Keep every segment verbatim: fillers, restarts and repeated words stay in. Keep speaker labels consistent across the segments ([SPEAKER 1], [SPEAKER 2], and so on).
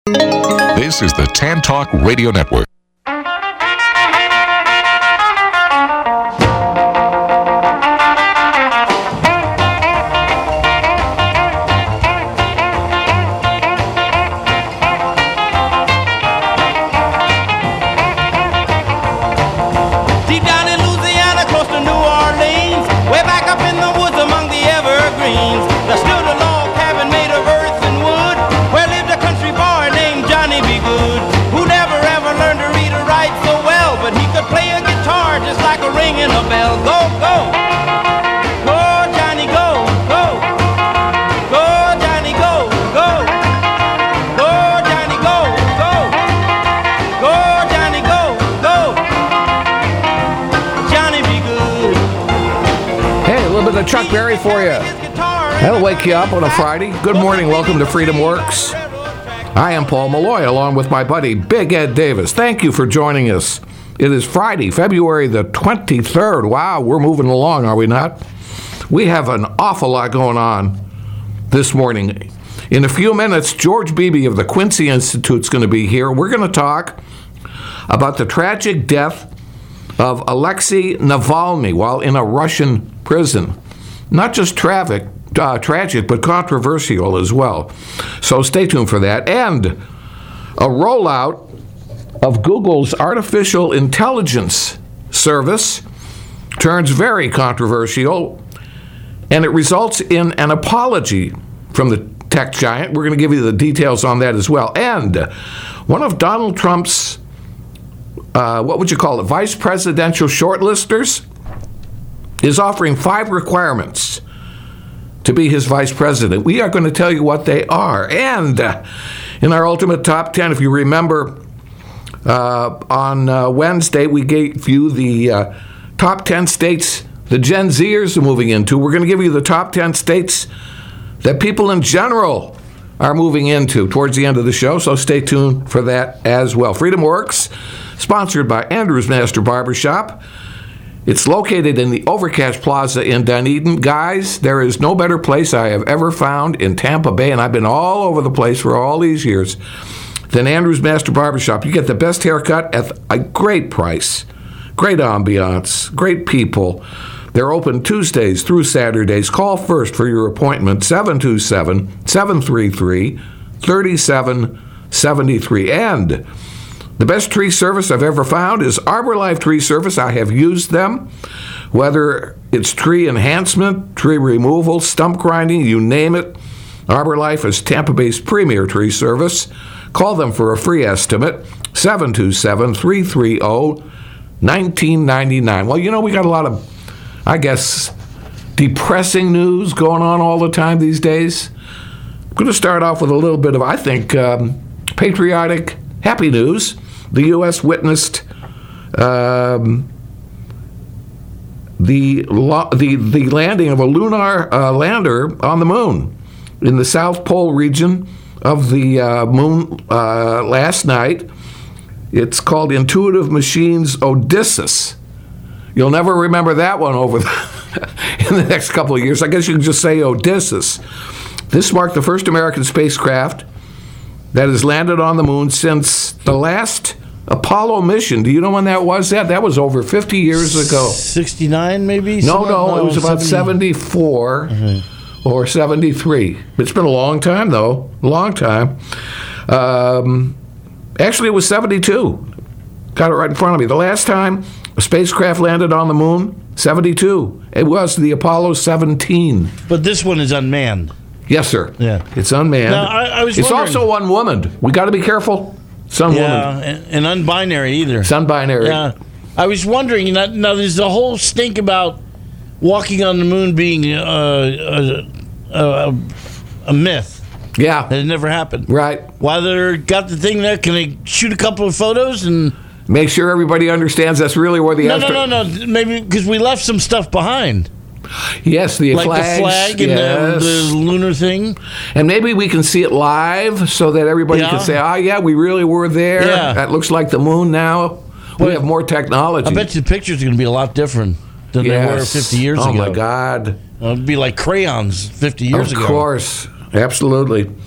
[SPEAKER 1] This is the Tan Talk Radio Network.
[SPEAKER 2] Deep down in Louisiana, close to New Orleans, way back up in the woods among the evergreens, there stood a log cabin made of earth and wood, where lived a country boy named Johnny B. Good, who never ever learned to read or write so well, but he could play a guitar just like a ringing a bell. Go, go, go, Johnny, go, go, go, Johnny, go, go, go, Johnny, go, go, go, Johnny, go, go. Johnny be good.
[SPEAKER 3] Hey, a little bit of Chuck Berry for you. That'll wake you up on a Friday. Good morning. Welcome to Freedom Works. I am Paul Malloy, along with my buddy Big Ed Davis. Thank you for joining us. It is Friday, February the twenty-third. Wow, we're moving along, are we not? We have an awful lot going on this morning. In a few minutes, George Beebe of the Quincy Institute is going to be here. We're going to talk about the tragic death of Alexei Navalny while in a Russian prison. Not just traffic, uh, tragic, but controversial as well. So stay tuned for that. And a rollout of Google's artificial intelligence service turns very controversial, and it results in an apology from the tech giant. We're going to give you the details on that as well. And one of Donald Trump's Uh, what would you call it, vice presidential shortlisters, is offering five requirements to be his vice president. We are going to tell you what they are. And uh, in our ultimate top ten, if you remember, uh, on uh, Wednesday, we gave you the uh, top ten states the Gen Zers are moving into. We're going to give you the top ten states that people in general are moving into towards the end of the show, so stay tuned for that as well. Freedom Works, sponsored by Andrews Master Barbershop. It's located in the Overcash Plaza in Dunedin. Guys, there is no better place I have ever found in Tampa Bay, and I've been all over the place for all these years, than Andrews Master Barbershop. You get the best haircut at a great price, great ambiance, great people. They're open Tuesdays through Saturdays. Call first for your appointment, seven two seven, seven three three, three seven seven three. And the best tree service I've ever found is ArborLife Tree Service. I have used them, whether it's tree enhancement, tree removal, stump grinding, you name it. ArborLife is Tampa Bay's premier tree service. Call them for a free estimate, seven two seven, three three zero, one nine nine nine. Well, you know, we got a lot of, I guess, depressing news going on all the time these days. I'm going to start off with a little bit of, I think, um, patriotic, happy news. The U S witnessed um, the, lo- the the landing of a lunar uh, lander on the moon in the South Pole region of the uh, moon uh, last night. It's called Intuitive Machines Odysseus. You'll never remember that one over the, in the next couple of years. I guess you can just say Odysseus. This marked the first American spacecraft that has landed on the moon since the last Apollo mission. Do you know when that was? That that was over fifty years ago.
[SPEAKER 4] sixty-nine, maybe?
[SPEAKER 3] No, no, it was about seventy-four mm-hmm. or seventy-three. It's been a long time, though. A long time. Um, actually, it was seventy-two. Got it right in front of me. The last time a spacecraft landed on the moon, seventy-two. It was the Apollo seventeen.
[SPEAKER 4] But this one is unmanned.
[SPEAKER 3] Yes, sir.
[SPEAKER 4] Yeah.
[SPEAKER 3] It's unmanned.
[SPEAKER 4] Now, I, I was
[SPEAKER 3] it's
[SPEAKER 4] wondering-
[SPEAKER 3] also unwomaned. We got to be careful. It's unwomaned.
[SPEAKER 4] Yeah, and, and unbinary either.
[SPEAKER 3] It's unbinary.
[SPEAKER 4] Yeah. I was wondering, you know, now there's a whole stink about walking on the moon being uh, a, a, a myth.
[SPEAKER 3] Yeah.
[SPEAKER 4] That it never happened.
[SPEAKER 3] Right.
[SPEAKER 4] While they got the thing there, can they shoot a couple of photos and
[SPEAKER 3] make sure everybody understands that's really where the
[SPEAKER 4] no,
[SPEAKER 3] astro-
[SPEAKER 4] no, no, no. Maybe because we left some stuff behind.
[SPEAKER 3] Yes, the
[SPEAKER 4] like
[SPEAKER 3] flags,
[SPEAKER 4] the flag and
[SPEAKER 3] yes.
[SPEAKER 4] the, the lunar thing.
[SPEAKER 3] And maybe we can see it live so that everybody
[SPEAKER 4] Yeah.
[SPEAKER 3] can say, oh, yeah, we really were there.
[SPEAKER 4] Yeah.
[SPEAKER 3] That looks like the moon now. We
[SPEAKER 4] But
[SPEAKER 3] have more technology.
[SPEAKER 4] I bet you the pictures are going to be a lot different than
[SPEAKER 3] yes.
[SPEAKER 4] they were fifty years
[SPEAKER 3] oh,
[SPEAKER 4] ago.
[SPEAKER 3] Oh, my God.
[SPEAKER 4] It'd be like crayons fifty years
[SPEAKER 3] of
[SPEAKER 4] ago.
[SPEAKER 3] Of course. Absolutely.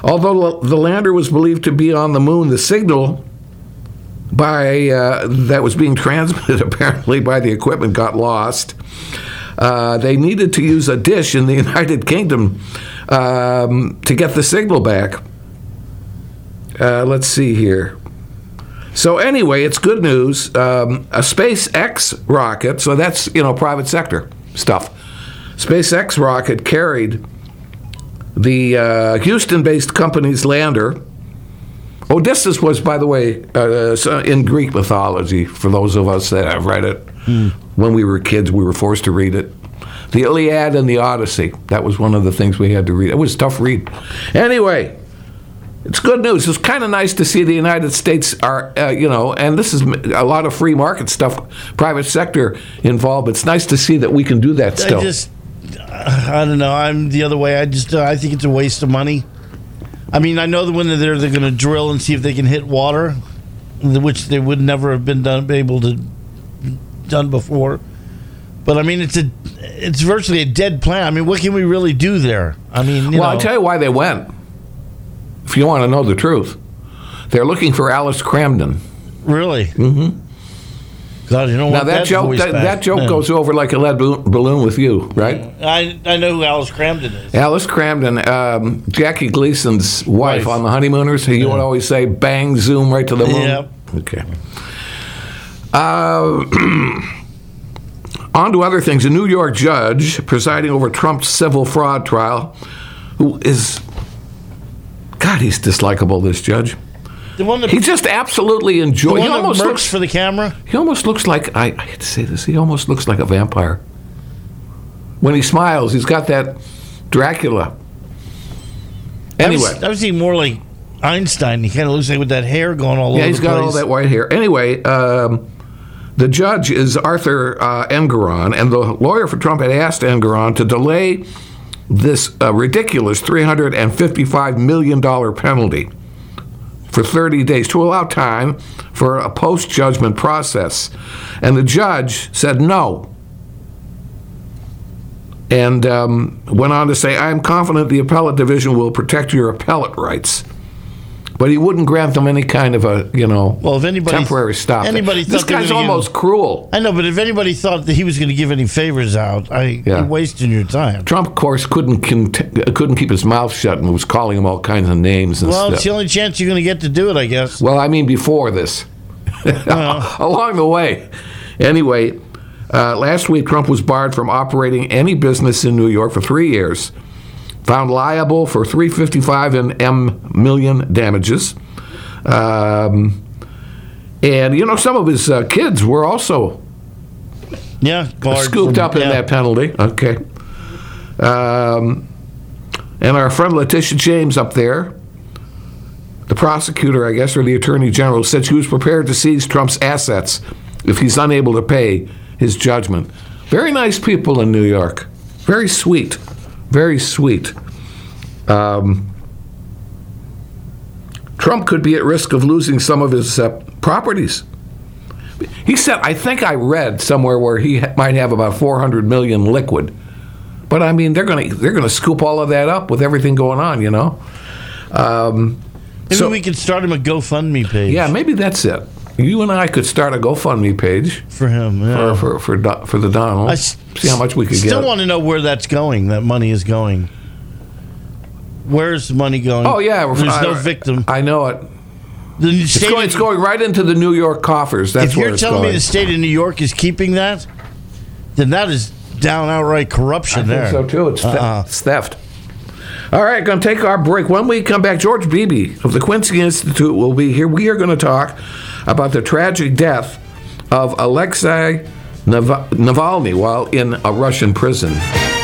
[SPEAKER 3] Although the lander was believed to be on the moon, the signal by uh, that was being transmitted apparently by the equipment got lost. Uh, they needed to use a dish in the United Kingdom um, to get the signal back. Uh, let's see here. So anyway, it's good news. Um, a SpaceX rocket, so that's, you know, private sector stuff. SpaceX rocket carried the uh, Houston-based company's lander. Odysseus was, by the way, uh, in Greek mythology, for those of us that have read it. Mm. When we were kids, we were forced to read it. The Iliad and the Odyssey, that was one of the things we had to read. It was a tough read. Anyway, it's good news. It's kind of nice to see the United States are, uh, you know, and this is a lot of free market stuff, private sector involved. It's nice to see that we can do that still.
[SPEAKER 4] I just, I don't know. I'm the other way. I just, uh, I think it's a waste of money. I mean, I know that when they're there, they're going to drill and see if they can hit water, which they would never have been done, able to done before. But I mean, it's a, it's virtually a dead planet. I mean, what can we really do there? I mean, you
[SPEAKER 3] well,
[SPEAKER 4] know.
[SPEAKER 3] I'll tell you why they went. If you want to know the truth, they're looking for Alice Cramden.
[SPEAKER 4] Really?
[SPEAKER 3] Mm-hmm.
[SPEAKER 4] God, you know what?
[SPEAKER 3] Now that, that joke, that, that joke Man. goes over like a lead balloon with you, right?
[SPEAKER 4] I I know who Alice Cramden is.
[SPEAKER 3] Alice Cramden, um, Jackie Gleason's wife, wife on The Honeymooners. You yeah. would always say, "Bang, zoom right to the moon."
[SPEAKER 4] Yep.
[SPEAKER 3] Okay. Uh, on to other things. A New York judge presiding over Trump's civil fraud trial, who is, God, he's dislikable, this judge.
[SPEAKER 4] The one that,
[SPEAKER 3] he just absolutely enjoys.
[SPEAKER 4] The one
[SPEAKER 3] he almost
[SPEAKER 4] that
[SPEAKER 3] looks
[SPEAKER 4] for the camera.
[SPEAKER 3] He almost looks like I, I hate to say this. He almost looks like a vampire. When he smiles, he's got that Dracula. Anyway,
[SPEAKER 4] I was, I was thinking more like Einstein. He kind of looks like with that hair going all
[SPEAKER 3] yeah,
[SPEAKER 4] over the place.
[SPEAKER 3] Yeah, he's got all that white hair. Anyway, um, the judge is Arthur uh, Engoron, and the lawyer for Trump had asked Engoron to delay this uh, ridiculous three hundred fifty-five million dollars penalty for thirty days to allow time for a post-judgment process. And the judge said no. And um, went on to say, I am confident the appellate division will protect your appellate rights. But he wouldn't grant them any kind of a, you know,
[SPEAKER 4] well, if anybody,
[SPEAKER 3] temporary stop.
[SPEAKER 4] Anybody
[SPEAKER 3] this guy's almost
[SPEAKER 4] give,
[SPEAKER 3] cruel.
[SPEAKER 4] I know, but if anybody thought that he was going to give any favors out, I, yeah. you're wasting your time.
[SPEAKER 3] Trump, of course, couldn't cont- couldn't keep his mouth shut and was calling him all kinds of names and
[SPEAKER 4] well,
[SPEAKER 3] stuff.
[SPEAKER 4] Well, it's the only chance you're going to get to do it, I guess.
[SPEAKER 3] Well, I mean before this. Well. Along the way. Anyway, uh, last week Trump was barred from operating any business in New York for three years. Found liable for three hundred fifty-five and M million damages. Um, and, you know, some of his uh, kids were also
[SPEAKER 4] yeah,
[SPEAKER 3] scooped up in
[SPEAKER 4] yeah.
[SPEAKER 3] that penalty. Okay. Um, and our friend Letitia James up there, the prosecutor, I guess, or the attorney general, said she was prepared to seize Trump's assets if he's unable to pay his judgment. Very nice people in New York. Very sweet. Very sweet. Um, Trump could be at risk of losing some of his uh, properties. He said, I think I read somewhere where he ha- might have about four hundred million liquid. But I mean, they're going to they're going to scoop all of that up with everything going on, you know. Um,
[SPEAKER 4] maybe so, we could start him a GoFundMe page.
[SPEAKER 3] Yeah, maybe that's it. You and I could start a GoFundMe page
[SPEAKER 4] for him, yeah.
[SPEAKER 3] for for for, for the Donald. I s- See how much we could
[SPEAKER 4] still
[SPEAKER 3] get.
[SPEAKER 4] Still want to know where that's going. That money is going. Where's the money going?
[SPEAKER 3] Oh yeah,
[SPEAKER 4] there's
[SPEAKER 3] I,
[SPEAKER 4] no victim.
[SPEAKER 3] I know it.
[SPEAKER 4] The
[SPEAKER 3] it's, going, it's going right into the New York coffers. That's
[SPEAKER 4] if you're
[SPEAKER 3] where it's
[SPEAKER 4] telling
[SPEAKER 3] going.
[SPEAKER 4] me the state of New York is keeping that, then that is down outright corruption.
[SPEAKER 3] I
[SPEAKER 4] there.
[SPEAKER 3] think so too. It's,
[SPEAKER 4] uh-uh.
[SPEAKER 3] th- it's theft. All right, going to take our break. When we come back, George Beebe of the Quincy Institute will be here. We are going to talk about the tragic death of Alexei Nav- Navalny while in a Russian prison.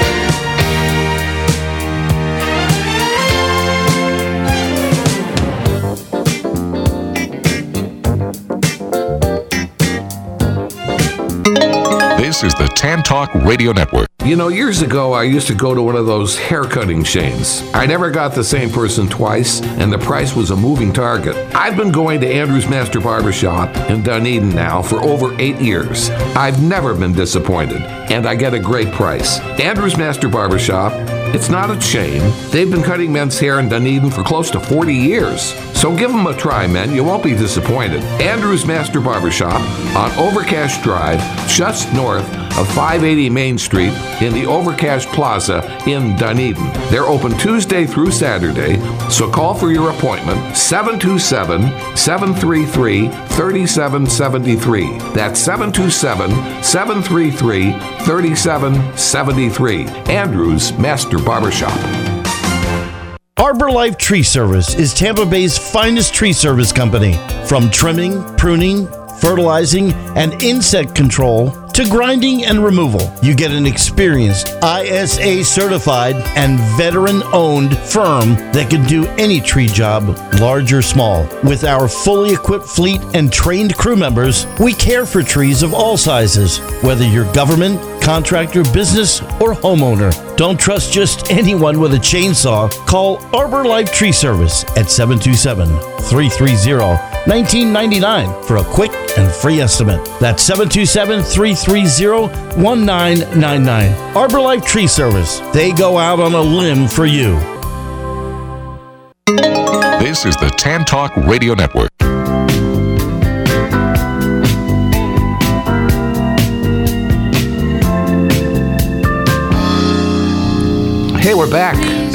[SPEAKER 1] This is the Tan Talk Radio Network.
[SPEAKER 3] You know, years ago, I used to go to one of those haircutting chains. I never got the same person twice, and the price was a moving target. I've been going to Andrew's Master Barbershop in Dunedin now for over eight years. I've never been disappointed, and I get a great price. Andrew's Master Barbershop it's not a chain. They've been cutting men's hair in Dunedin for close to forty years. So give them a try, men. You won't be disappointed. Andrew's Master Barbershop on Overcash Drive, just north of five eighty Main Street in the Overcash Plaza in Dunedin. They're open Tuesday through Saturday, so call for your appointment, seven two seven, seven three three, three seven seven three. That's seven two seven, seven three three, three seven seven three. Andrew's Master Barbershop.
[SPEAKER 4] Arbor Life Tree Service is Tampa Bay's finest tree service company. From trimming, pruning, fertilizing, and insect control to grinding and removal, you get an experienced, I S A certified and veteran-owned firm that can do any tree job, large or small. With our fully equipped fleet and trained crew members, we care for trees of all sizes, whether you're government, contractor, business, or homeowner. Don't trust just anyone with a chainsaw. Call Arbor Life Tree Service at seven two seven, three three zero, one nine nine nine for a quick and free estimate. That's seven two seven, three three zero, one nine nine nine. Arbor Life Tree Service. They go out on a limb for you.
[SPEAKER 1] This is the Tan Talk Radio Network.
[SPEAKER 3] Hey, we're back.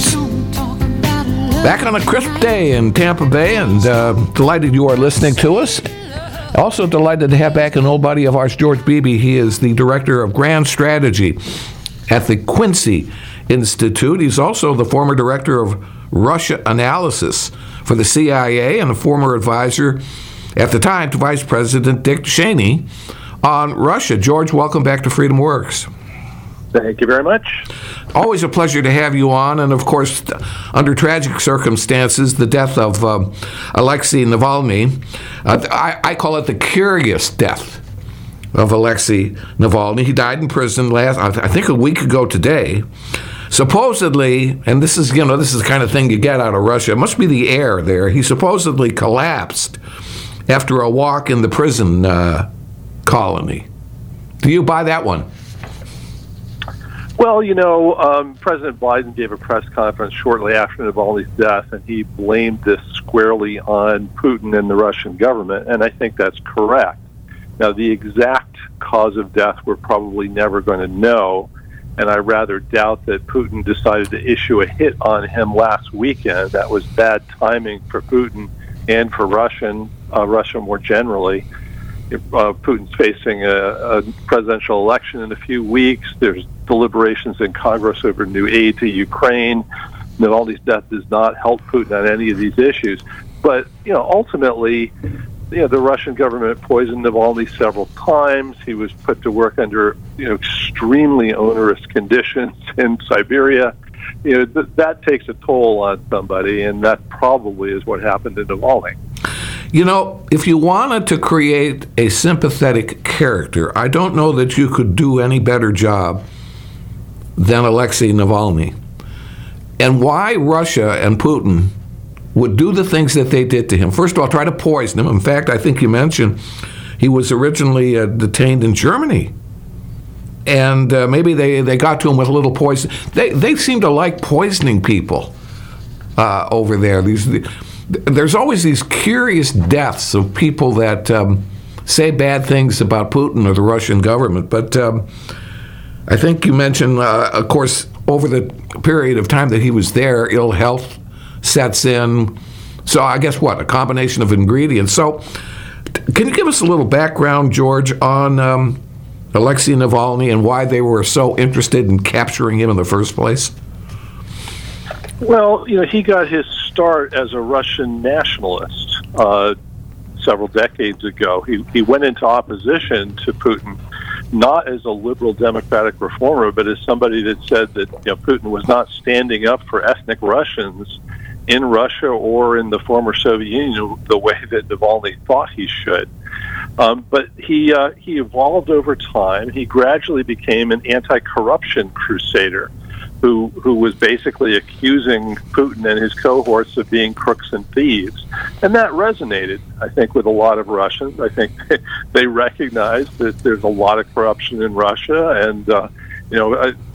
[SPEAKER 3] Back on a crisp day in Tampa Bay, and uh, delighted you are listening to us. Also delighted to have back an old buddy of ours, George Beebe. He is the Director of Grand Strategy at the Quincy Institute. He's also the former Director of Russia Analysis for the C I A and a former advisor at the time to Vice President Dick Cheney on Russia. George, welcome back to Freedom Works.
[SPEAKER 5] Thank you very much.
[SPEAKER 3] Always a pleasure to have you on, and of course, under tragic circumstances, the death of uh, Alexei Navalny. Uh, I, I call it the curious death of Alexei Navalny. He died in prison last, I think, a week ago today. Supposedly, and this is, you know, this is the kind of thing you get out of Russia. It must be the air there. He supposedly collapsed after a walk in the prison uh, colony. Do you buy that one?
[SPEAKER 5] Well, you know, um, President Biden gave a press conference shortly after Navalny's death, and he blamed this squarely on Putin and the Russian government, and I think that's correct. Now, the exact cause of death we're probably never going to know, and I rather doubt that Putin decided to issue a hit on him last weekend. That was bad timing for Putin and for Russian, uh, Russia more generally. Uh, Putin's facing a, a presidential election in a few weeks. There's deliberations in Congress over new aid to Ukraine. Navalny's death does not help Putin on any of these issues. But, you know, ultimately, you know, the Russian government poisoned Navalny several times. He was put to work under, you know, extremely onerous conditions in Siberia. You know, th- that takes a toll on somebody, and that probably is what happened to Navalny.
[SPEAKER 3] You know, if you wanted to create a sympathetic character, I don't know that you could do any better job than Alexei Navalny. And why Russia and Putin would do the things that they did to him. First of all, try to poison him. In fact, I think you mentioned he was originally uh, detained in Germany. And uh, maybe they, they got to him with a little poison. They they seem to like poisoning people uh, over there. These There's always these curious deaths of people that um, say bad things about Putin or the Russian government. But um, I think you mentioned, uh, of course, over the period of time that he was there, ill health sets in. So I guess what? A combination of ingredients. So can you give us a little background, George, on um, Alexei Navalny and why they were so interested in capturing him in the first place?
[SPEAKER 5] Well, you know, he got his start as a Russian nationalist uh, several decades ago. He he went into opposition to Putin, not as a liberal democratic reformer, but as somebody that said that, you know, Putin was not standing up for ethnic Russians in Russia or in the former Soviet Union the way that Navalny thought he should. Um, but he uh, he evolved over time. He gradually became an anti-corruption crusader who who was basically accusing Putin and his cohorts of being crooks and thieves. And that resonated, I think, with a lot of Russians. I think they recognize that there's a lot of corruption in Russia, and uh, you know,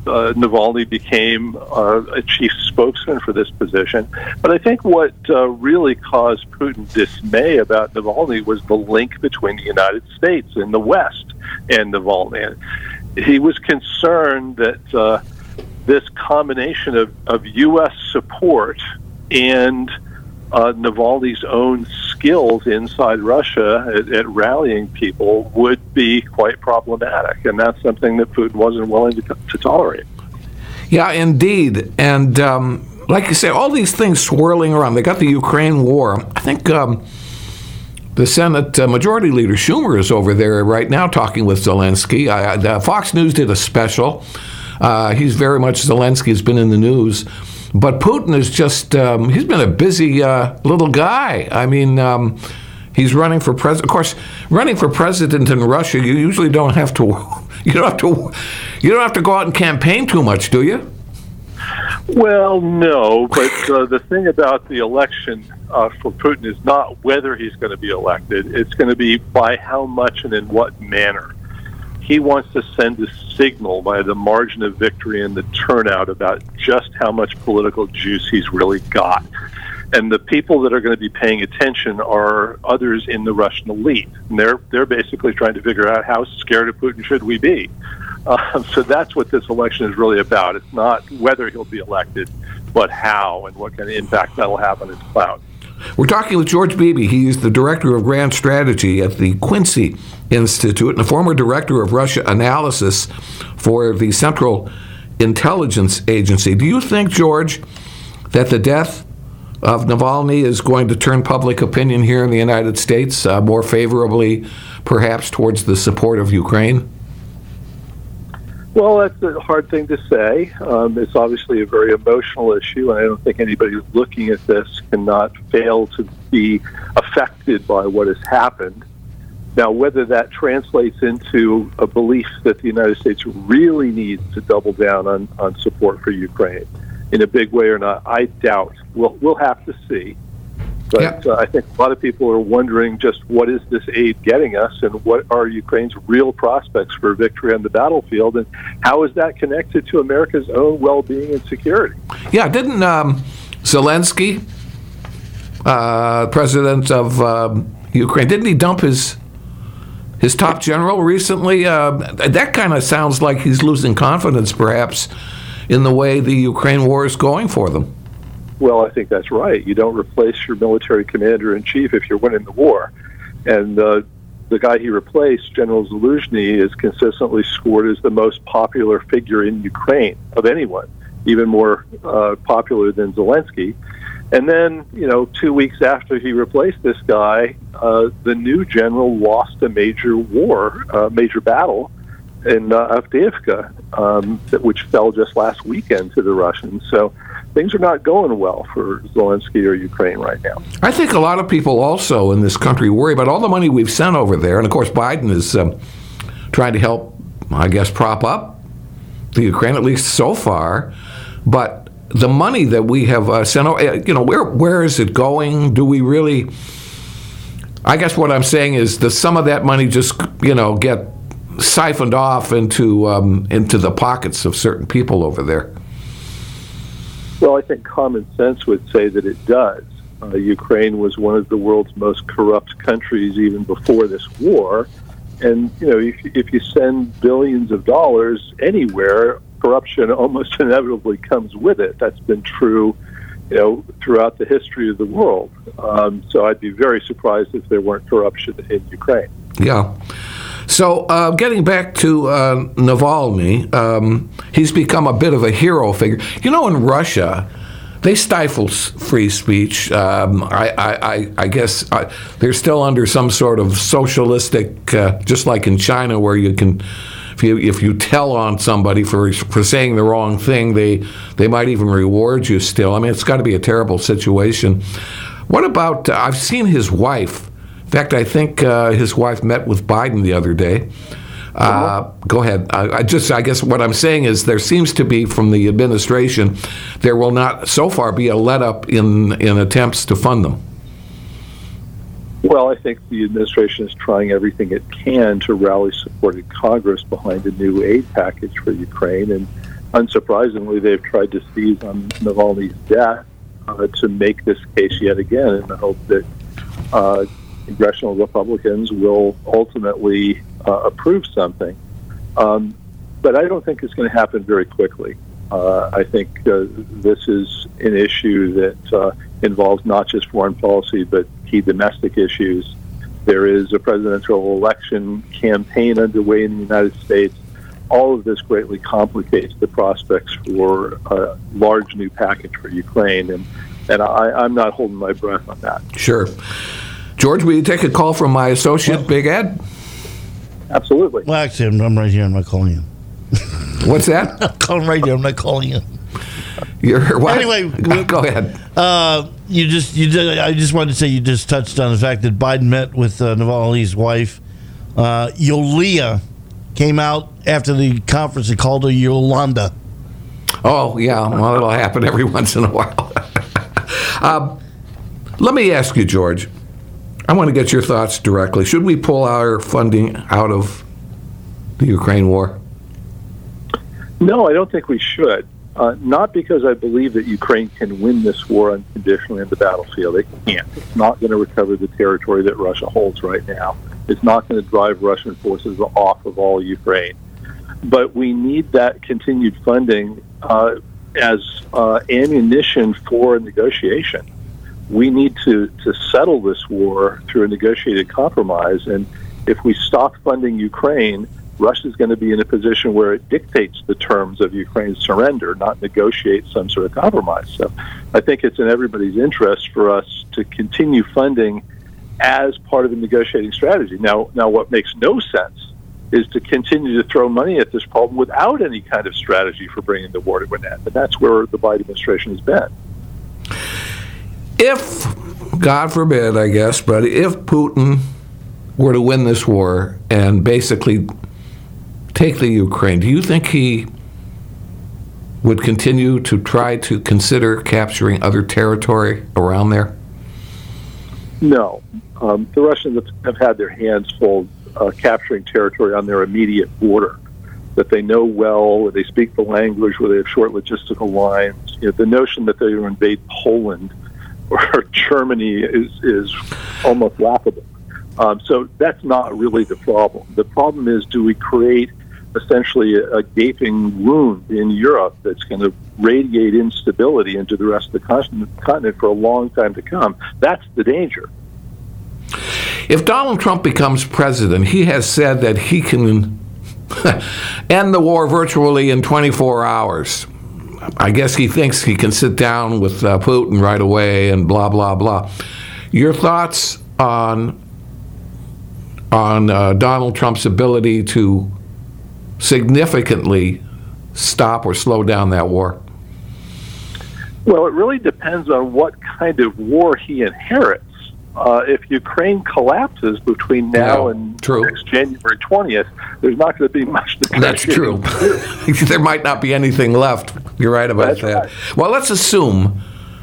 [SPEAKER 5] uh, Navalny became uh, a chief spokesman for this position. But I think what uh, really caused Putin dismay about Navalny was the link between the United States and the West and Navalny. He was concerned that uh, this combination of, of U S support and uh, Navalny's own skills inside Russia at, at rallying people would be quite problematic, and that's something that Putin wasn't willing to, to tolerate.
[SPEAKER 3] Yeah, indeed. And um, like you say, all these things swirling around. They got the Ukraine war. I think um, the Senate uh, Majority Leader Schumer is over there right now talking with Zelensky. I, I, Fox News did a special. Uh, he's very much, Zelensky's been in the news. But Putin is just, um, he's been a busy uh, little guy. I mean, um, he's running for president. Of course, running for president in Russia, you usually don't have to, you don't have to, you don't have to go out and campaign too much, do you?
[SPEAKER 5] Well, no, but uh, the thing about the election uh, for Putin is not whether he's going to be elected. It's going to be by how much and in what manner. He wants to send a signal by the margin of victory and the turnout about just how much political juice he's really got. And the people that are going to be paying attention are others in the Russian elite. And they're, they're basically trying to figure out how scared of Putin should we be. Uh, so that's what this election is really about. It's not whether he'll be elected, but how and what kind of impact that'll have on his clout.
[SPEAKER 3] We're talking with George Beebe. He's the director of Grand Strategy at the Quincy Institute and a former director of Russia analysis for the Central Intelligence Agency. Do you think, George, that the death of Navalny is going to turn public opinion here in the United States uh, more favorably, perhaps, towards the support of Ukraine?
[SPEAKER 5] Well, that's a hard thing to say. Um, it's obviously a very emotional issue, and I don't think anybody who's looking at this cannot fail to be affected by what has happened. Now, whether that translates into a belief that the United States really needs to double down on, on support for Ukraine in a big way or not, I doubt. We'll, we'll have to see. But
[SPEAKER 3] yeah.
[SPEAKER 5] uh, I think a lot of people are wondering just what is this aid getting us and what are Ukraine's real prospects for victory on the battlefield and how is that connected to America's own well-being and security?
[SPEAKER 3] Yeah, didn't um, Zelensky, uh, president of um, Ukraine, didn't he dump his his top general recently? Uh, that kind of sounds like he's losing confidence, perhaps, in the way the Ukraine war is going for them.
[SPEAKER 5] Well, I think that's right. You don't replace your military commander-in-chief if you're winning the war. And uh, the guy he replaced, General Zaluzhny, is consistently scored as the most popular figure in Ukraine of anyone, even more uh, popular than Zelensky. And then, you know, two weeks after he replaced this guy, uh, the new general lost a major war, uh, major battle in uh, Avdiivka, um, which fell just last weekend to the Russians. So things are not going well for Zelensky or Ukraine right now.
[SPEAKER 3] I think a lot of people also in this country worry about all the money we've sent over there. And, of course, Biden is um, trying to help, I guess, prop up the Ukraine, at least so far. But the money that we have uh, sent over, you know, where where is it going? Do we really... I guess what I'm saying is, does some of that money just, you know, get siphoned off into um, into the pockets of certain people over there?
[SPEAKER 5] Well, I think common sense would say that it does. Uh, Ukraine was one of the world's most corrupt countries even before this war. And, you know, if, if you send billions of dollars anywhere, corruption almost inevitably comes with it. That's been true, you know, throughout the history of the world. Um, so I'd be very surprised if there weren't corruption in Ukraine.
[SPEAKER 3] Yeah. So uh, getting back to uh, Navalny, um, he's become a bit of a hero figure. You know, in Russia, they stifle free speech. Um, I, I, I guess uh, they're still under some sort of socialistic, uh, just like in China, where you can, if you if you tell on somebody for for saying the wrong thing, they they might even reward you still. I mean, it's got to be a terrible situation. What about? Uh, I've seen his wife. In fact, I think uh, his wife met with Biden the other day. Uh, go ahead. I, I just, I guess what I'm saying is there seems to be, from the administration, there will not so far be a let-up in, in attempts to fund them.
[SPEAKER 5] Well, I think the administration is trying everything it can to rally support in Congress behind a new aid package for Ukraine. And unsurprisingly, they've tried to seize on Navalny's death uh, to make this case yet again in the hope that uh, congressional Republicans will ultimately uh, approve something. Um, but I don't think it's going to happen very quickly. Uh, I think uh, this is an issue that uh, involves not just foreign policy, but key domestic issues. There is a presidential election campaign underway in the United States. All of this greatly complicates the prospects for a large new package for Ukraine, and, and I, I'm not holding my breath on that.
[SPEAKER 3] Sure. George, will you take a call from my associate, well, Big Ed?
[SPEAKER 5] Absolutely.
[SPEAKER 4] Well, actually, I'm, I'm right here. I'm not calling you.
[SPEAKER 3] What's that?
[SPEAKER 4] I'm calling right here. I'm not calling you.
[SPEAKER 3] You're what?
[SPEAKER 4] Anyway,
[SPEAKER 3] go ahead.
[SPEAKER 4] Uh, you just, you just, I just wanted to say you just touched on the fact that Biden met with uh, Navalny's wife. Uh, Yulia came out after the conference and called her Yolanda.
[SPEAKER 3] Oh, yeah. Well, it'll happen every once in a while. uh, let me ask you, George. I want to get your thoughts directly. Should we pull our funding out of the Ukraine war?
[SPEAKER 5] No, I don't think we should. Uh, not because I believe that Ukraine can win this war unconditionally on the battlefield. It can't. It's not going to recover the territory that Russia holds right now. It's not going to drive Russian forces off of all Ukraine. But we need that continued funding uh, as uh, ammunition for negotiation. We need to, to settle this war through a negotiated compromise. And if we stop funding Ukraine, Russia is going to be in a position where it dictates the terms of Ukraine's surrender, not negotiate some sort of compromise. So I think it's in everybody's interest for us to continue funding as part of a negotiating strategy. Now, now, what makes no sense is to continue to throw money at this problem without any kind of strategy for bringing the war to an end. And that's where the Biden administration has been.
[SPEAKER 3] If, God forbid, I guess, but if Putin were to win this war and basically take the Ukraine, do you think he would continue to try to consider capturing other territory around there?
[SPEAKER 5] No. Um, the Russians have had their hands full uh, capturing territory on their immediate border that they know well, where they speak the language, where they have short logistical lines. You know, the notion that they will invade Poland or Germany is, is almost laughable. Um, so that's not really the problem. The problem is, do we create essentially a, a gaping wound in Europe that's going to radiate instability into the rest of the continent, continent for a long time to come? That's the danger.
[SPEAKER 3] If Donald Trump becomes president, he has said that he can end the war virtually in twenty-four hours. I guess he thinks he can sit down with uh, Putin right away and blah, blah, blah. Your thoughts on on uh, Donald Trump's ability to significantly stop or slow down that war?
[SPEAKER 5] Well, it really depends on what kind of war he inherits. Uh, if Ukraine collapses between now
[SPEAKER 3] no,
[SPEAKER 5] and
[SPEAKER 3] true.
[SPEAKER 5] next January twentieth, there's not going to be much.
[SPEAKER 3] That's true. There might not be anything left. You're right about
[SPEAKER 5] That's
[SPEAKER 3] that.
[SPEAKER 5] Right.
[SPEAKER 3] Well, let's assume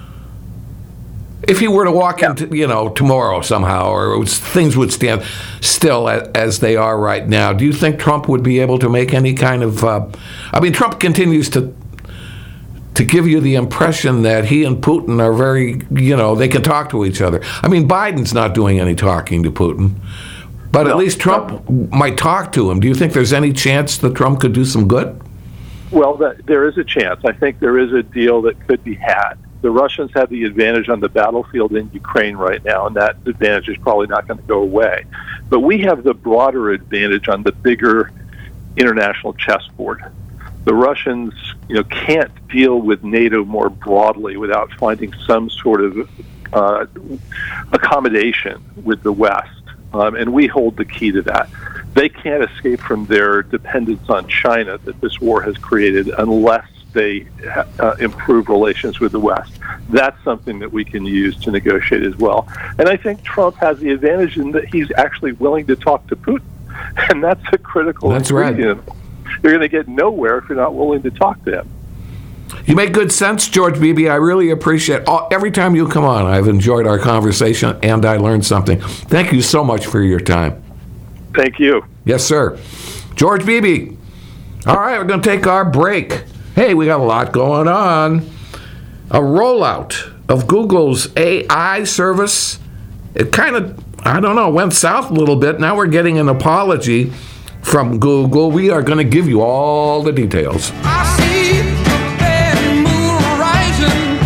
[SPEAKER 3] if he were to walk
[SPEAKER 5] yeah.
[SPEAKER 3] into, you know, tomorrow somehow, or it was, things would stand still as, as they are right now, do you think Trump would be able to make any kind of, uh, I mean, Trump continues to to give you the impression that he and Putin are very, you know, they can talk to each other. I mean, Biden's not doing any talking to Putin, but no, at least Trump no. might talk to him. Do you think there's any chance that Trump could do some good?
[SPEAKER 5] Well, that, there is a chance. I think there is a deal that could be had. The Russians have the advantage on the battlefield in Ukraine right now, and that advantage is probably not going to go away. But we have the broader advantage on the bigger international chessboard. The Russians, you know, can't deal with NATO more broadly without finding some sort of uh, accommodation with the West, um, and we hold the key to that. They can't escape from their dependence on China that this war has created unless they uh, improve relations with the West. That's something that we can use to negotiate as well. And I think Trump has the advantage in that he's actually willing to talk to Putin, and that's a critical
[SPEAKER 3] that's
[SPEAKER 5] ingredient.
[SPEAKER 3] Right.
[SPEAKER 5] You're going to get nowhere if you're not willing to talk to him.
[SPEAKER 3] You make good sense, George Beebe. I really appreciate it. Every time you come on, I've enjoyed our conversation, and I learned something. Thank you so much for your time.
[SPEAKER 5] Thank you.
[SPEAKER 3] Yes, sir. George Beebe. All right, we're going to take our break. Hey, we got a lot going on. A rollout of Google's A I service. It kind of, I don't know, went south a little bit. Now we're getting an apology from Google. We are going to give you all the details.
[SPEAKER 6] I see the bad moon rising.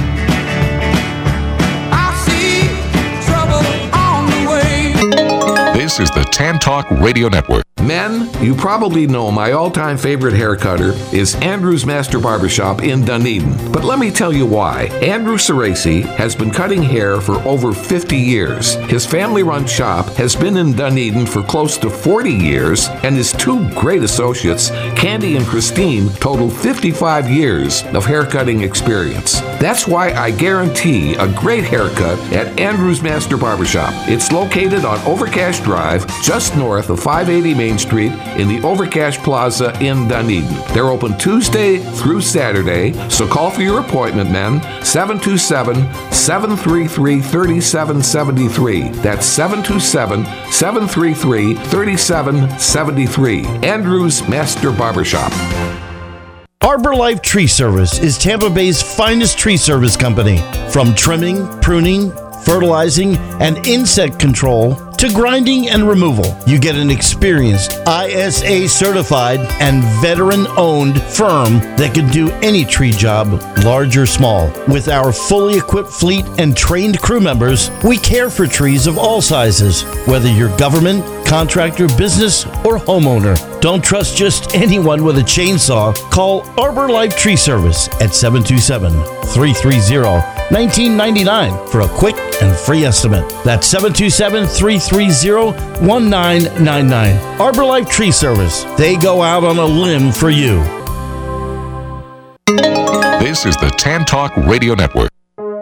[SPEAKER 6] I see trouble on the way.
[SPEAKER 1] This is the Tan Talk Radio Network.
[SPEAKER 3] Men, you probably know my all-time favorite haircutter is Andrew's Master Barbershop in Dunedin. But let me tell you why. Andrew Cerasi has been cutting hair for over fifty years. His family-run shop has been in Dunedin for close to forty years, and his two great associates, Candy and Christine, total fifty-five years of haircutting experience. That's why I guarantee a great haircut at Andrew's Master Barbershop. It's located on Overcash Drive, just north of five eighty Main Street in the Overcash Plaza in Dunedin. They're open Tuesday through Saturday, so call for your appointment, men. seven two seven, seven three three, three seven seven three. That's seven two seven, seven three three, three seven seven three. Andrew's Master Barbershop.
[SPEAKER 4] Arbor Life Tree Service is Tampa Bay's finest tree service company. From trimming, pruning, fertilizing, and insect control to grinding and removal, you get an experienced I S A certified and veteran owned firm that can do any tree job, large or small. With our fully equipped fleet and trained crew members, we care for trees of all sizes, whether you're government, contractor, business, or homeowner. Don't trust just anyone with a chainsaw. Call Arbor Life Tree Service at seven two seven, three three zero, one nine nine nine for a quick and free estimate. That's seven two seven, three three zero, one nine nine nine. Arbor Life Tree Service. They go out on a limb for you.
[SPEAKER 1] This is the Tan Talk Radio Network.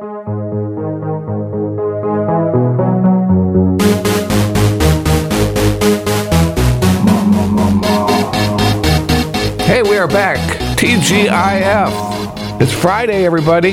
[SPEAKER 3] Hey, we are back. T G I F. It's Friday, everybody.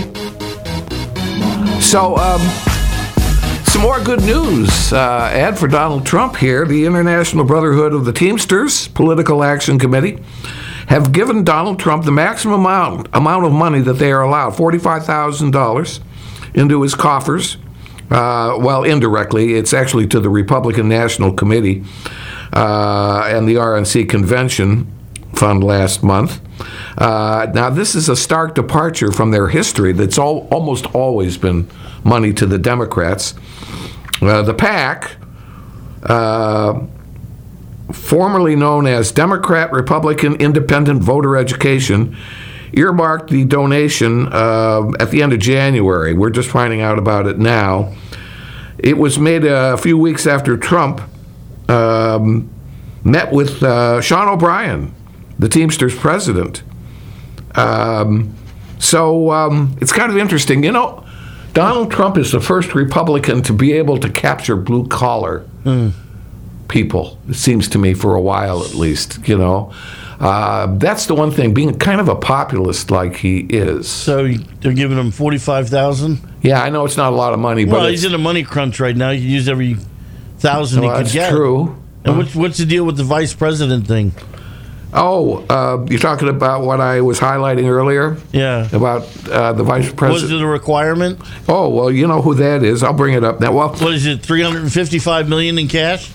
[SPEAKER 3] So, um, some more good news. Uh, ad for Donald Trump here. The International Brotherhood of the Teamsters Political Action Committee have given Donald Trump the maximum amount, amount of money that they are allowed, forty-five thousand dollars, into his coffers. Uh, well, indirectly, it's actually to the Republican National Committee uh, and the R N C convention fund last month. Uh, now, this is a stark departure from their history that's all, almost always been money to the Democrats. Uh, the PAC, uh, formerly known as Democrat Republican Independent Voter Education, earmarked the donation uh, at the end of January. We're just finding out about it now. It was made a few weeks after Trump um, met with uh, Sean O'Brien, the Teamsters president. Um, so um, it's kind of interesting. You know, Donald Trump is the first Republican to be able to capture blue-collar mm. people, it seems to me, for a while at least, you know. Uh, that's the one thing, being kind of a populist like he is.
[SPEAKER 4] So they're giving him forty-five thousand dollars?
[SPEAKER 3] Yeah, I know it's not a lot of money, but
[SPEAKER 4] well, he's in a money crunch right now. He can use every thousand
[SPEAKER 3] well,
[SPEAKER 4] he could
[SPEAKER 3] that's
[SPEAKER 4] get.
[SPEAKER 3] True.
[SPEAKER 4] And what's, what's the deal with the vice president thing?
[SPEAKER 3] Oh, uh, you're talking about what I was highlighting earlier?
[SPEAKER 4] Yeah.
[SPEAKER 3] About uh, the vice president.
[SPEAKER 4] Was it a requirement?
[SPEAKER 3] Oh, well, you know who that is. I'll bring it up now. Well,
[SPEAKER 4] what is it, three hundred fifty-five million dollars in cash?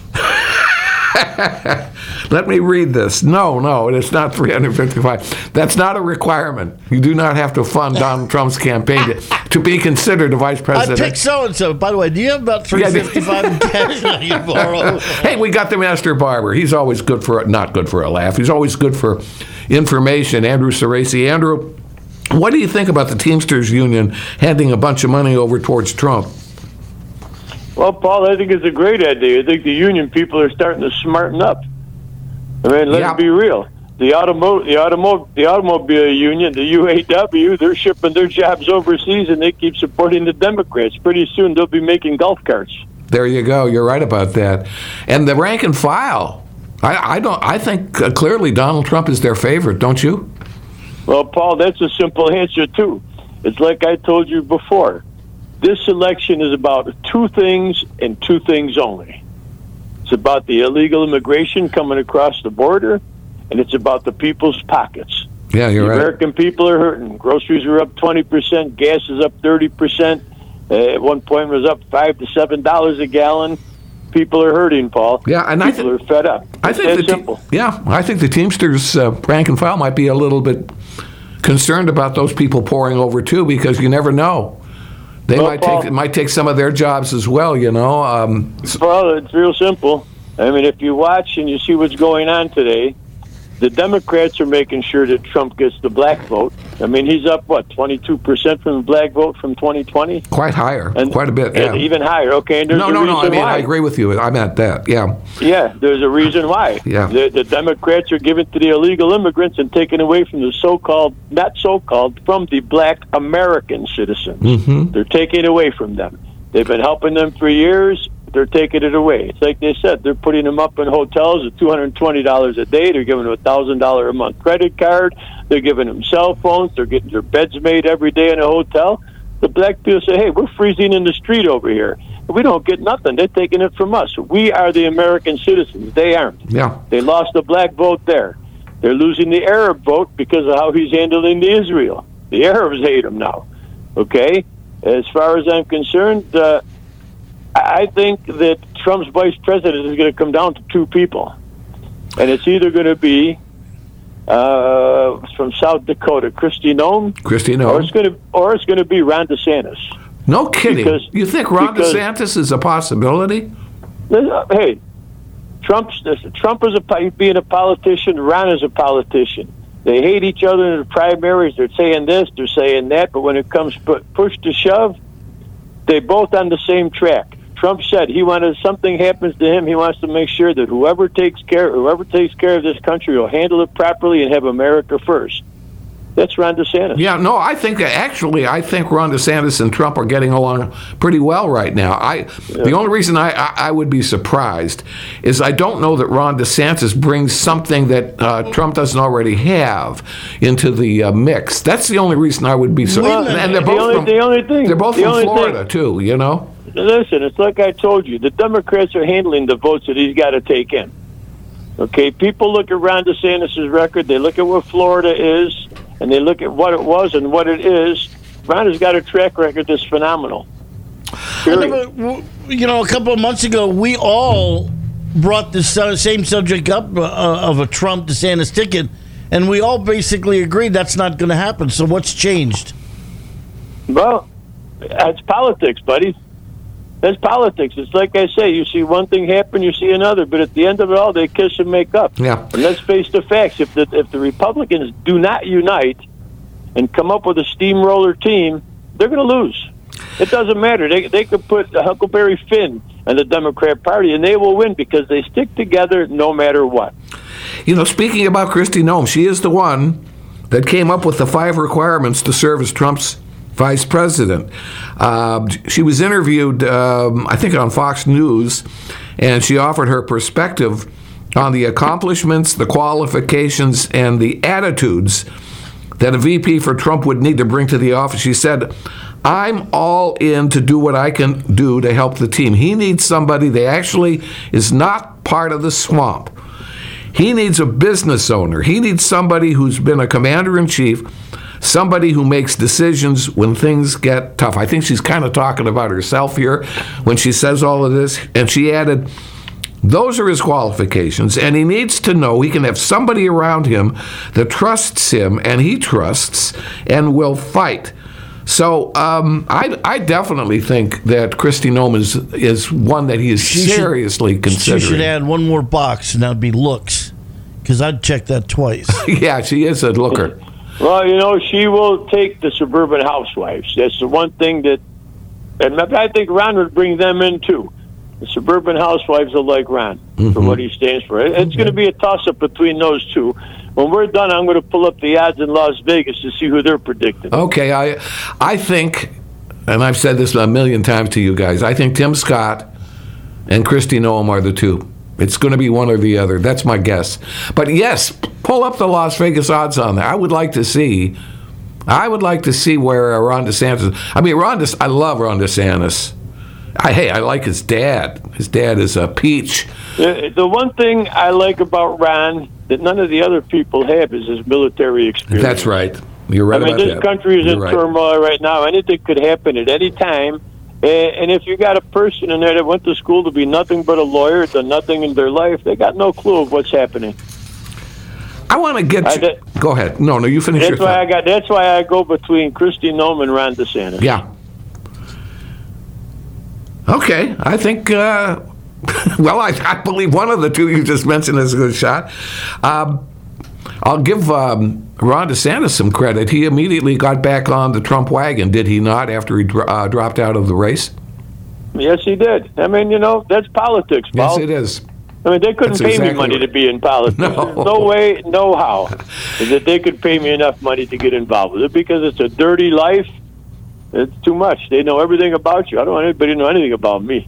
[SPEAKER 3] Let me read this. No, no, it's not three hundred fifty-five. That's not a requirement. You do not have to fund Donald Trump's campaign to, to be considered a vice president.
[SPEAKER 4] I picked so-and-so. By the way, do you have about three hundred fifty-five in cash that you borrow?
[SPEAKER 3] Hey, we got the master barber. He's always good for, not good for a laugh. He's always good for information. Andrew Cerasi. Andrew, what do you think about the Teamsters Union handing a bunch of money over towards Trump?
[SPEAKER 7] Well, Paul, I think it's a great idea. I think the union people are starting to smarten up. I mean, let's
[SPEAKER 3] yeah.
[SPEAKER 7] be real. The automo- the automo- the automobile union, the U A W, they're shipping their jobs overseas, and they keep supporting the Democrats. Pretty soon, they'll be making golf carts.
[SPEAKER 3] There you go. You're right about that. And the rank and file. I, I don't. I think uh, clearly Donald Trump is their favorite. Don't you?
[SPEAKER 7] Well, Paul, that's a simple answer too. It's like I told you before. This election is about two things and two things only. It's about the illegal immigration coming across the border, and it's about the people's pockets.
[SPEAKER 3] Yeah, you're
[SPEAKER 7] the
[SPEAKER 3] right.
[SPEAKER 7] American people are hurting. Groceries are up twenty percent. Gas is up thirty percent. Uh, at one point, it was up five to seven dollars a gallon. People are hurting, Paul.
[SPEAKER 3] Yeah, and
[SPEAKER 7] people
[SPEAKER 3] I
[SPEAKER 7] are fed up.
[SPEAKER 3] I
[SPEAKER 7] It's
[SPEAKER 3] think
[SPEAKER 7] that
[SPEAKER 3] the te-
[SPEAKER 7] simple.
[SPEAKER 3] yeah, I think the Teamsters uh, rank and file might be a little bit concerned about those people pouring over too, because you never know. They
[SPEAKER 7] Well,
[SPEAKER 3] might
[SPEAKER 7] Paul-
[SPEAKER 3] take it might take some of their jobs as well. You know. Um,
[SPEAKER 7] Well, it's real simple. I mean, if you watch and you see what's going on today, the Democrats are making sure that Trump gets the black vote. I mean, he's up, what, twenty-two percent from the black vote from twenty twenty?
[SPEAKER 3] quite higher,
[SPEAKER 7] And,
[SPEAKER 3] quite a bit. Yeah.
[SPEAKER 7] and even higher, okay? And there's
[SPEAKER 3] no,
[SPEAKER 7] a
[SPEAKER 3] no,
[SPEAKER 7] reason
[SPEAKER 3] no. I mean,
[SPEAKER 7] why.
[SPEAKER 3] I agree with you. I meant that. Yeah.
[SPEAKER 7] Yeah, there's a reason why.
[SPEAKER 3] Yeah.
[SPEAKER 7] The, the Democrats are giving to the illegal immigrants and taking away from the so-called, not so-called, from the black American citizens.
[SPEAKER 3] Mm-hmm.
[SPEAKER 7] They're taking it away from them. They've been helping them for years. They're taking it away. It's like they said, they're putting them up in hotels at two hundred twenty dollars a day. They're giving them a one thousand dollars a month credit card. They're giving them cell phones. They're getting their beds made every day in a hotel. The black people say, hey, we're freezing in the street over here. We don't get nothing. They're taking it from us. We are the American citizens. They aren't.
[SPEAKER 3] Yeah.
[SPEAKER 7] They lost the black vote there. They're losing the Arab vote because of how he's handling the Israel. The Arabs hate him now. Okay? As far as I'm concerned, uh, I think that Trump's vice president is going to come down to two people. And it's either going to be uh, from South Dakota, Kristi Noem,
[SPEAKER 3] Kristi
[SPEAKER 7] or it's
[SPEAKER 3] Noem.
[SPEAKER 7] going to or it's going to be Ron DeSantis.
[SPEAKER 3] No kidding.
[SPEAKER 7] Because-
[SPEAKER 3] you think Ron
[SPEAKER 7] because-
[SPEAKER 3] DeSantis is a possibility?
[SPEAKER 7] Hey, Trump's Trump is a being a politician. Ron is a politician. They hate each other in the primaries. They're saying this, they're saying that, but when it comes pu- push to shove, they both on the same track. Trump said he wanted something happens to him, he wants to make sure that whoever takes care whoever takes care of this country will handle it properly and have America first. That's Ron DeSantis.
[SPEAKER 3] Yeah, no, I think actually, I think Ron DeSantis and Trump are getting along pretty well right now. I
[SPEAKER 7] Yeah.
[SPEAKER 3] the only reason I, I, I would be surprised is I don't know that Ron DeSantis brings something that uh, Trump doesn't already have into the uh, mix. That's the only reason I would be
[SPEAKER 4] Wait a
[SPEAKER 3] surprised.
[SPEAKER 4] minute.
[SPEAKER 3] And they're
[SPEAKER 7] The
[SPEAKER 3] both
[SPEAKER 7] only-
[SPEAKER 3] from
[SPEAKER 7] the only thing-
[SPEAKER 3] they're both
[SPEAKER 7] the
[SPEAKER 3] from
[SPEAKER 7] only
[SPEAKER 3] Florida
[SPEAKER 7] thing-
[SPEAKER 3] too. You know.
[SPEAKER 7] Listen, it's like I told you. The Democrats are handling the votes that he's got to take in. Okay, people look at Ron DeSantis' record. They look at what Florida is, and they look at what it was and what it is. Ron has got a track record that's phenomenal. Period.
[SPEAKER 4] You know, a couple of months ago, we all brought this uh, same subject up uh, of a Trump DeSantis ticket, and we all basically agreed that's not going to happen. So what's changed?
[SPEAKER 7] Well, that's politics, buddy. That's politics. It's like I say, you see one thing happen, you see another, but at the end of it all, they kiss and make up.
[SPEAKER 3] Yeah.
[SPEAKER 7] And let's face the facts. If the if the Republicans do not unite and come up with a steamroller team, they're going to lose. It doesn't matter. They they could put Huckleberry Finn and the Democrat Party, and they will win because they stick together no matter what.
[SPEAKER 3] You know, speaking about Kristi Noem, she is the one that came up with the five requirements to serve as Trump's vice president. Uh, she was interviewed, um, I think, on Fox News, and she offered her perspective on the accomplishments, the qualifications, and the attitudes that a V P for Trump would need to bring to the office. She said, I'm all in to do what I can do to help the team. He needs somebody that actually is not part of the swamp. He needs a business owner. He needs somebody who's been a commander-in-chief, somebody who makes decisions when things get tough. I think she's kind of talking about herself here when she says all of this. And she added, those are his qualifications, and he needs to know he can have somebody around him that trusts him and he trusts and will fight. So um, I, I definitely think that Kristi Noem is, is one that he is
[SPEAKER 4] She should-
[SPEAKER 3] seriously considering.
[SPEAKER 4] She should add one more box, and that would be looks, because I'd check that twice.
[SPEAKER 3] Yeah, she is a looker.
[SPEAKER 7] Well, you know, she will take the suburban housewives. That's the one thing that, and I think Ron would bring them in too. The suburban housewives will like Ron
[SPEAKER 3] Mm-hmm.
[SPEAKER 7] for what he stands for. It's going to be a toss-up between those two. When we're done, I'm going to pull up the odds in Las Vegas to see who they're predicting.
[SPEAKER 3] Okay, I, I think, and I've said this a million times to you guys, I think Tim Scott and Kristi Noem are the two. It's going to be one or the other. That's my guess. But yes, pull up the Las Vegas odds on there. I would like to see. I would like to see where uh, Ron DeSantis. I mean, Ron. De, I love Ron DeSantis. I, hey, I like his dad. His dad is a peach.
[SPEAKER 7] The, the one thing I like about Ron that none of the other people have is his military experience.
[SPEAKER 3] That's right. You're right
[SPEAKER 7] I mean,
[SPEAKER 3] about
[SPEAKER 7] this
[SPEAKER 3] that.
[SPEAKER 7] country is
[SPEAKER 3] You're
[SPEAKER 7] in
[SPEAKER 3] right.
[SPEAKER 7] turmoil right now. Anything could happen at any time. And, and if you got a person in there that went to school to be nothing but a lawyer, done nothing in their life, they got no clue of what's happening.
[SPEAKER 3] I want to get
[SPEAKER 7] I
[SPEAKER 3] you.
[SPEAKER 7] did-
[SPEAKER 3] Go ahead. No, no, you finish
[SPEAKER 7] That's
[SPEAKER 3] your
[SPEAKER 7] why
[SPEAKER 3] thought.
[SPEAKER 7] I got. That's why I go between Kristi Noem and Ron DeSantis.
[SPEAKER 3] Yeah. Okay, I think. Uh, well, I, I believe one of the two you just mentioned is a good shot. Um, I'll give um, Ron DeSantis some credit. He immediately got back on the Trump wagon, did he not? After he dro- uh, dropped out of the race.
[SPEAKER 7] Yes, he did. I mean, you know, that's politics,
[SPEAKER 3] Yes,
[SPEAKER 7] Paul.
[SPEAKER 3] it is.
[SPEAKER 7] I mean, they couldn't
[SPEAKER 3] That's
[SPEAKER 7] pay me
[SPEAKER 3] exactly
[SPEAKER 7] money
[SPEAKER 3] right.
[SPEAKER 7] to be in politics.
[SPEAKER 3] No.
[SPEAKER 7] There's no way, no how, that they could pay me enough money to get involved with it because it's a dirty life. It's too much. They know everything about you. I don't want anybody to know anything about me.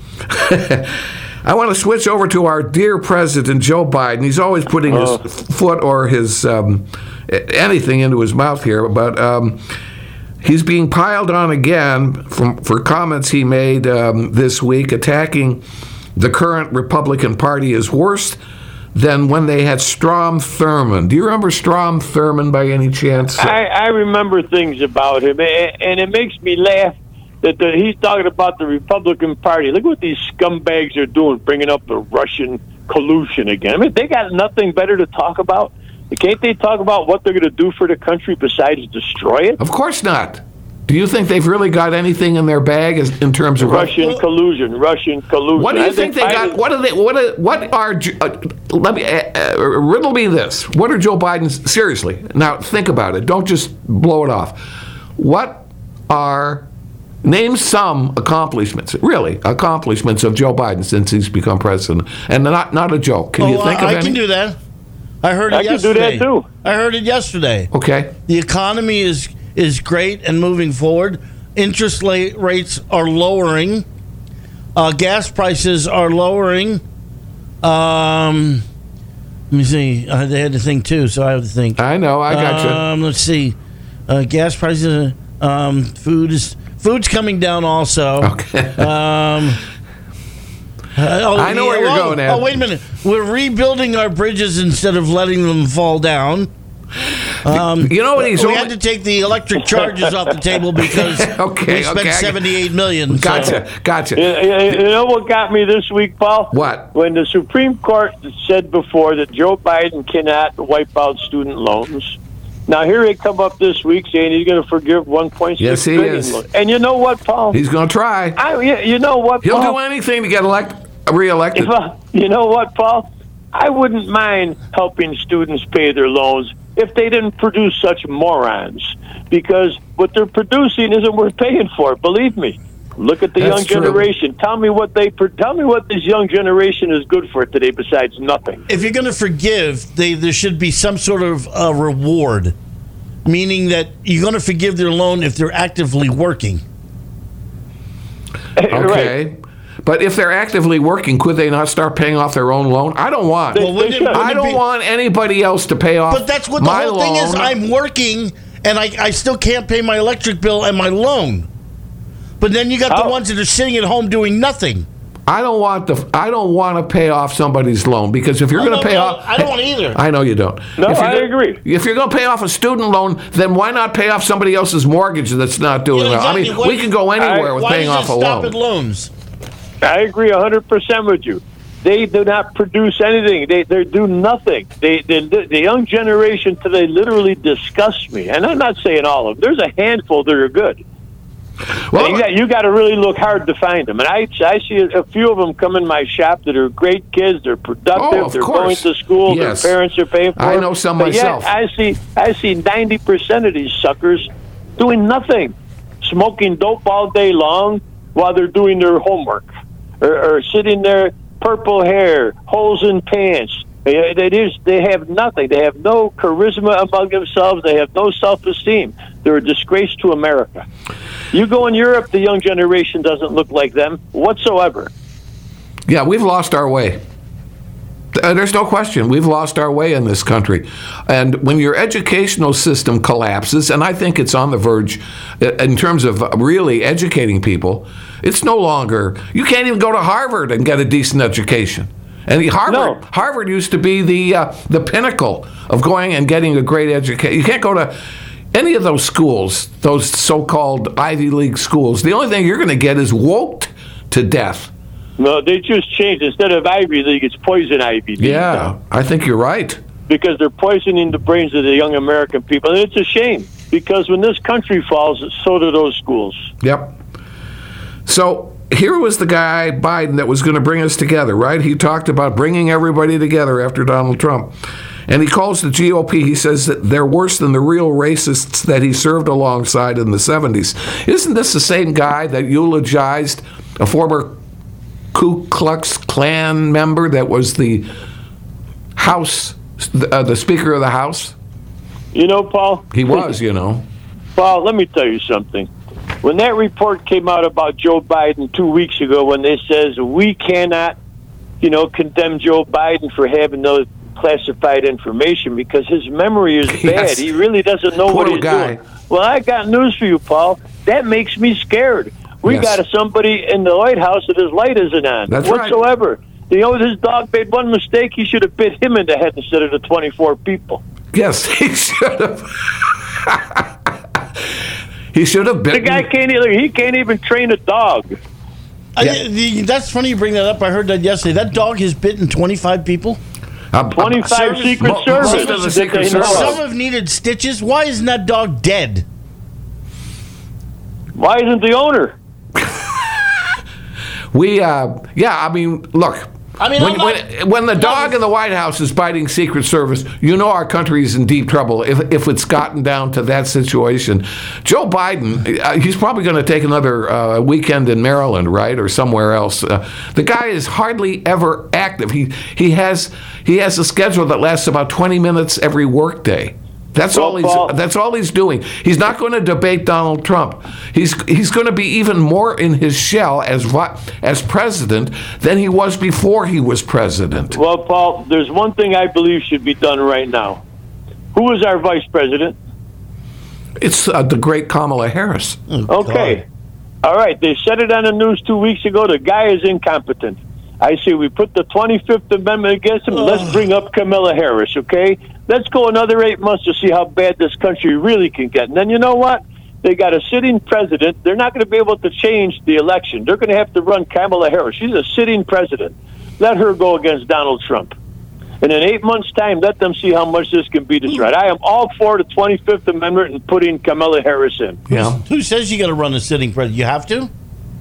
[SPEAKER 3] I want to switch over to our dear President Joe Biden. He's always putting
[SPEAKER 7] Oh.
[SPEAKER 3] his foot or his um, anything into his mouth here, but um, he's being piled on again from, for comments he made um, this week attacking the current Republican Party as worse than when they had Strom Thurmond. Do you remember Strom Thurmond by any chance?
[SPEAKER 7] I, I remember things about him, a- and it makes me laugh that the, he's talking about the Republican Party. Look what these scumbags are doing, bringing up the Russian collusion again. I mean, they got nothing better to talk about. Can't they talk about what they're going to do for the country besides destroy it?
[SPEAKER 3] Of course not. Do you think they've really got anything in their bag as, in terms of
[SPEAKER 7] Russian collusion, Russian collusion.
[SPEAKER 3] What do you
[SPEAKER 7] I
[SPEAKER 3] think they
[SPEAKER 7] Biden-
[SPEAKER 3] got? What are they? What are, what are? Uh, let me uh, uh, riddle me this. What are Joe Biden's? Seriously, now think about it. Don't just blow it off. What are? Name some accomplishments. Really, accomplishments of Joe Biden since he's become president, and not not a joke. Can you
[SPEAKER 4] Oh,
[SPEAKER 3] think
[SPEAKER 4] I,
[SPEAKER 3] of
[SPEAKER 4] I
[SPEAKER 3] any?
[SPEAKER 4] can do that. I heard it
[SPEAKER 7] I can do
[SPEAKER 4] yesterday.
[SPEAKER 7] that, too.
[SPEAKER 4] I heard it yesterday.
[SPEAKER 3] Okay.
[SPEAKER 4] The economy is is great and moving forward. Interest la- rates are lowering. Uh, gas prices are lowering. Um, let me see. Uh, they had the thing too, so I have to think.
[SPEAKER 3] I know. I got you.
[SPEAKER 4] Um, let's see. Uh, gas prices. Um, food is food's coming down also.
[SPEAKER 3] Okay.
[SPEAKER 4] Um, uh, oh,
[SPEAKER 3] I know where you're
[SPEAKER 4] oh,
[SPEAKER 3] going, Ed.
[SPEAKER 4] Oh, wait a minute. We're rebuilding our bridges instead of letting them fall down. Um,
[SPEAKER 3] You know what he's
[SPEAKER 4] we
[SPEAKER 3] only-
[SPEAKER 4] had to take the electric charges off the table because
[SPEAKER 3] Okay,
[SPEAKER 4] we spent
[SPEAKER 3] okay, I-
[SPEAKER 4] seventy-eight million. so-
[SPEAKER 3] Gotcha. Gotcha.
[SPEAKER 7] You, you- you know what got me this week, Paul?
[SPEAKER 3] What?
[SPEAKER 7] When the Supreme Court said before that Joe Biden cannot wipe out student loans. Now here they come up this week saying he's going to forgive one point six
[SPEAKER 3] Yes, he
[SPEAKER 7] billion
[SPEAKER 3] is.
[SPEAKER 7] loans. And you know what, Paul?
[SPEAKER 3] He's going to try.
[SPEAKER 7] I, you you know what,
[SPEAKER 3] He'll
[SPEAKER 7] Paul?
[SPEAKER 3] do anything to get elect reelected.
[SPEAKER 7] If I- you know what, Paul? I wouldn't mind helping students pay their loans if they didn't produce such morons, because what they're producing isn't worth paying for. Believe me. Look at the
[SPEAKER 3] That's
[SPEAKER 7] young
[SPEAKER 3] true.
[SPEAKER 7] generation. Tell me what they. pro- Tell me what this young generation is good for today, besides nothing.
[SPEAKER 4] If you're going to forgive, they, there should be some sort of uh, reward, meaning that you're going to forgive their loan if they're actively working.
[SPEAKER 7] Right.
[SPEAKER 3] Okay. But if they're actively working, could they not start paying off their own loan? I don't want.
[SPEAKER 7] They-
[SPEAKER 4] Well, wouldn't it-
[SPEAKER 7] should.
[SPEAKER 4] wouldn't
[SPEAKER 3] I
[SPEAKER 4] it
[SPEAKER 3] don't
[SPEAKER 4] be-
[SPEAKER 3] want anybody else to pay off
[SPEAKER 4] But that's what the
[SPEAKER 3] my
[SPEAKER 4] whole thing is.
[SPEAKER 3] loan.
[SPEAKER 4] I'm working, and I, I still can't pay my electric bill and my loan. But then you got the
[SPEAKER 7] How-
[SPEAKER 4] ones that are sitting at home doing nothing.
[SPEAKER 3] I don't want the. I don't want to pay off somebody's loan because if you're
[SPEAKER 4] I
[SPEAKER 3] going to
[SPEAKER 4] don't
[SPEAKER 3] pay
[SPEAKER 4] know.
[SPEAKER 3] off,
[SPEAKER 4] I don't want either.
[SPEAKER 3] I know you don't.
[SPEAKER 7] No,
[SPEAKER 3] If you're
[SPEAKER 7] I
[SPEAKER 3] gonna-
[SPEAKER 7] agree.
[SPEAKER 3] If you're going to pay off a student loan, then why not pay off somebody else's mortgage that's not doing
[SPEAKER 4] Yeah,
[SPEAKER 3] well? I
[SPEAKER 4] exactly.
[SPEAKER 3] mean,
[SPEAKER 4] Why-
[SPEAKER 3] we can go anywhere
[SPEAKER 7] I-
[SPEAKER 3] with
[SPEAKER 4] Why
[SPEAKER 3] paying
[SPEAKER 4] does
[SPEAKER 3] off
[SPEAKER 4] it
[SPEAKER 3] a
[SPEAKER 4] stop
[SPEAKER 3] loan.
[SPEAKER 4] at loans?
[SPEAKER 7] I agree one hundred percent with you. They do not produce anything. They they do nothing. They, they the young generation today literally disgusts me. And I'm not saying all of them. There's a handful that are good.
[SPEAKER 3] Well,
[SPEAKER 7] And you got, you got to really look hard to find them. And I, I see a, a few of them come in my shop that are great kids. They're productive.
[SPEAKER 3] Oh, of
[SPEAKER 7] they're
[SPEAKER 3] course.
[SPEAKER 7] going to school.
[SPEAKER 3] Yes.
[SPEAKER 7] Their parents are paying for
[SPEAKER 3] I
[SPEAKER 7] them.
[SPEAKER 3] know some
[SPEAKER 7] But yet
[SPEAKER 3] myself.
[SPEAKER 7] I see I see ninety percent of these suckers doing nothing, smoking dope all day long while they're doing their homework, or, or sitting there, purple hair, holes in pants. They, they just they have nothing. They have no charisma among themselves. They have no self-esteem. They're a disgrace to America. You go in Europe, the young generation doesn't look like them whatsoever.
[SPEAKER 3] yeah, we've lost our way. Uh, There's no question. We've lost our way in this country. And when your educational system collapses, and I think it's on the verge uh, in terms of really educating people, it's no longer, you can't even go to Harvard and get a decent education. And he, Harvard,
[SPEAKER 7] No.
[SPEAKER 3] Harvard used to be the uh, the pinnacle of going and getting a great education. You can't go to any of those schools, those so-called Ivy League schools. The only thing you're going to get is woked to death.
[SPEAKER 7] No, they just changed. Instead of Ivy League, it's Poison Ivy League.
[SPEAKER 3] Yeah,
[SPEAKER 7] now.
[SPEAKER 3] I think you're right.
[SPEAKER 7] Because they're poisoning the brains of the young American people. And it's a shame, because when this country falls, so do those schools.
[SPEAKER 3] Yep. So here was the guy, Biden, that was going to bring us together, right? He talked about bringing everybody together after Donald Trump. And he calls the G O P, he says that they're worse than the real racists that he served alongside in the seventies. Isn't this the same guy that eulogized a former Ku Klux Klan member that was the House, uh, the Speaker of the House?
[SPEAKER 7] You know, Paul?
[SPEAKER 3] He was, you know.
[SPEAKER 7] Paul, let me tell you something. When that report came out about Joe Biden two weeks ago, when they says we cannot, you know, condemn Joe Biden for having those classified information because his memory is bad.
[SPEAKER 3] Yes.
[SPEAKER 7] He really doesn't know
[SPEAKER 3] Poor
[SPEAKER 7] what he's
[SPEAKER 3] guy.
[SPEAKER 7] doing. Well, I got news for you, Paul. That makes me scared. We
[SPEAKER 3] Yes.
[SPEAKER 7] got a, somebody in the White House that his light isn't on
[SPEAKER 3] That's right.
[SPEAKER 7] whatsoever. You know, his dog made one mistake. He should have bit him in the head instead of the twenty-four people.
[SPEAKER 3] Yes, he should have. He should have been.
[SPEAKER 7] The guy can't either. He can't even train a dog.
[SPEAKER 4] I, the, that's funny you bring that up. I heard that yesterday. That dog has bitten twenty-five people.
[SPEAKER 3] Um,
[SPEAKER 7] twenty-five
[SPEAKER 4] Service-
[SPEAKER 7] Secret
[SPEAKER 3] mo-
[SPEAKER 7] Service.
[SPEAKER 3] most of the
[SPEAKER 7] that
[SPEAKER 3] Secret
[SPEAKER 7] they know
[SPEAKER 3] Service.
[SPEAKER 7] of.
[SPEAKER 4] Some have needed stitches. Why isn't that dog dead?
[SPEAKER 7] Why isn't the owner?
[SPEAKER 3] We, uh, yeah, I mean, look.
[SPEAKER 4] I mean,
[SPEAKER 3] when,
[SPEAKER 4] I'm not-
[SPEAKER 3] when, when the dog in the White House is biting Secret Service, you know our country is in deep trouble if, if it's gotten down to that situation. Joe Biden, uh, he's probably going to take another uh, weekend in Maryland, right, or somewhere else. Uh, the guy is hardly ever active. He he has he has a schedule that lasts about twenty minutes every workday. That's
[SPEAKER 7] Well,
[SPEAKER 3] all he's.
[SPEAKER 7] Paul-
[SPEAKER 3] That's all he's doing. He's not going to debate Donald Trump. He's he's going to be even more in his shell as vi- as president than he was before he was president.
[SPEAKER 7] Well, Paul, there's one thing I believe should be done right now. Who is our vice president?
[SPEAKER 3] It's uh, the great Kamala Harris.
[SPEAKER 7] Okay. All right. They said it on the news two weeks ago. The guy is incompetent. I say we put the twenty-fifth Amendment against him. Let's bring up Kamala Harris, okay? Let's go another eight months to see how bad this country really can get. And then you know what? They got a sitting president. They're not going to be able to change the election. They're going to have to run Kamala Harris. She's a sitting president. Let her go against Donald Trump. And in eight months' time, let them see how much this can be destroyed. I am all for the twenty-fifth Amendment and putting Kamala Harris in.
[SPEAKER 3] Yeah.
[SPEAKER 4] Who says you got to run a sitting president? You have to?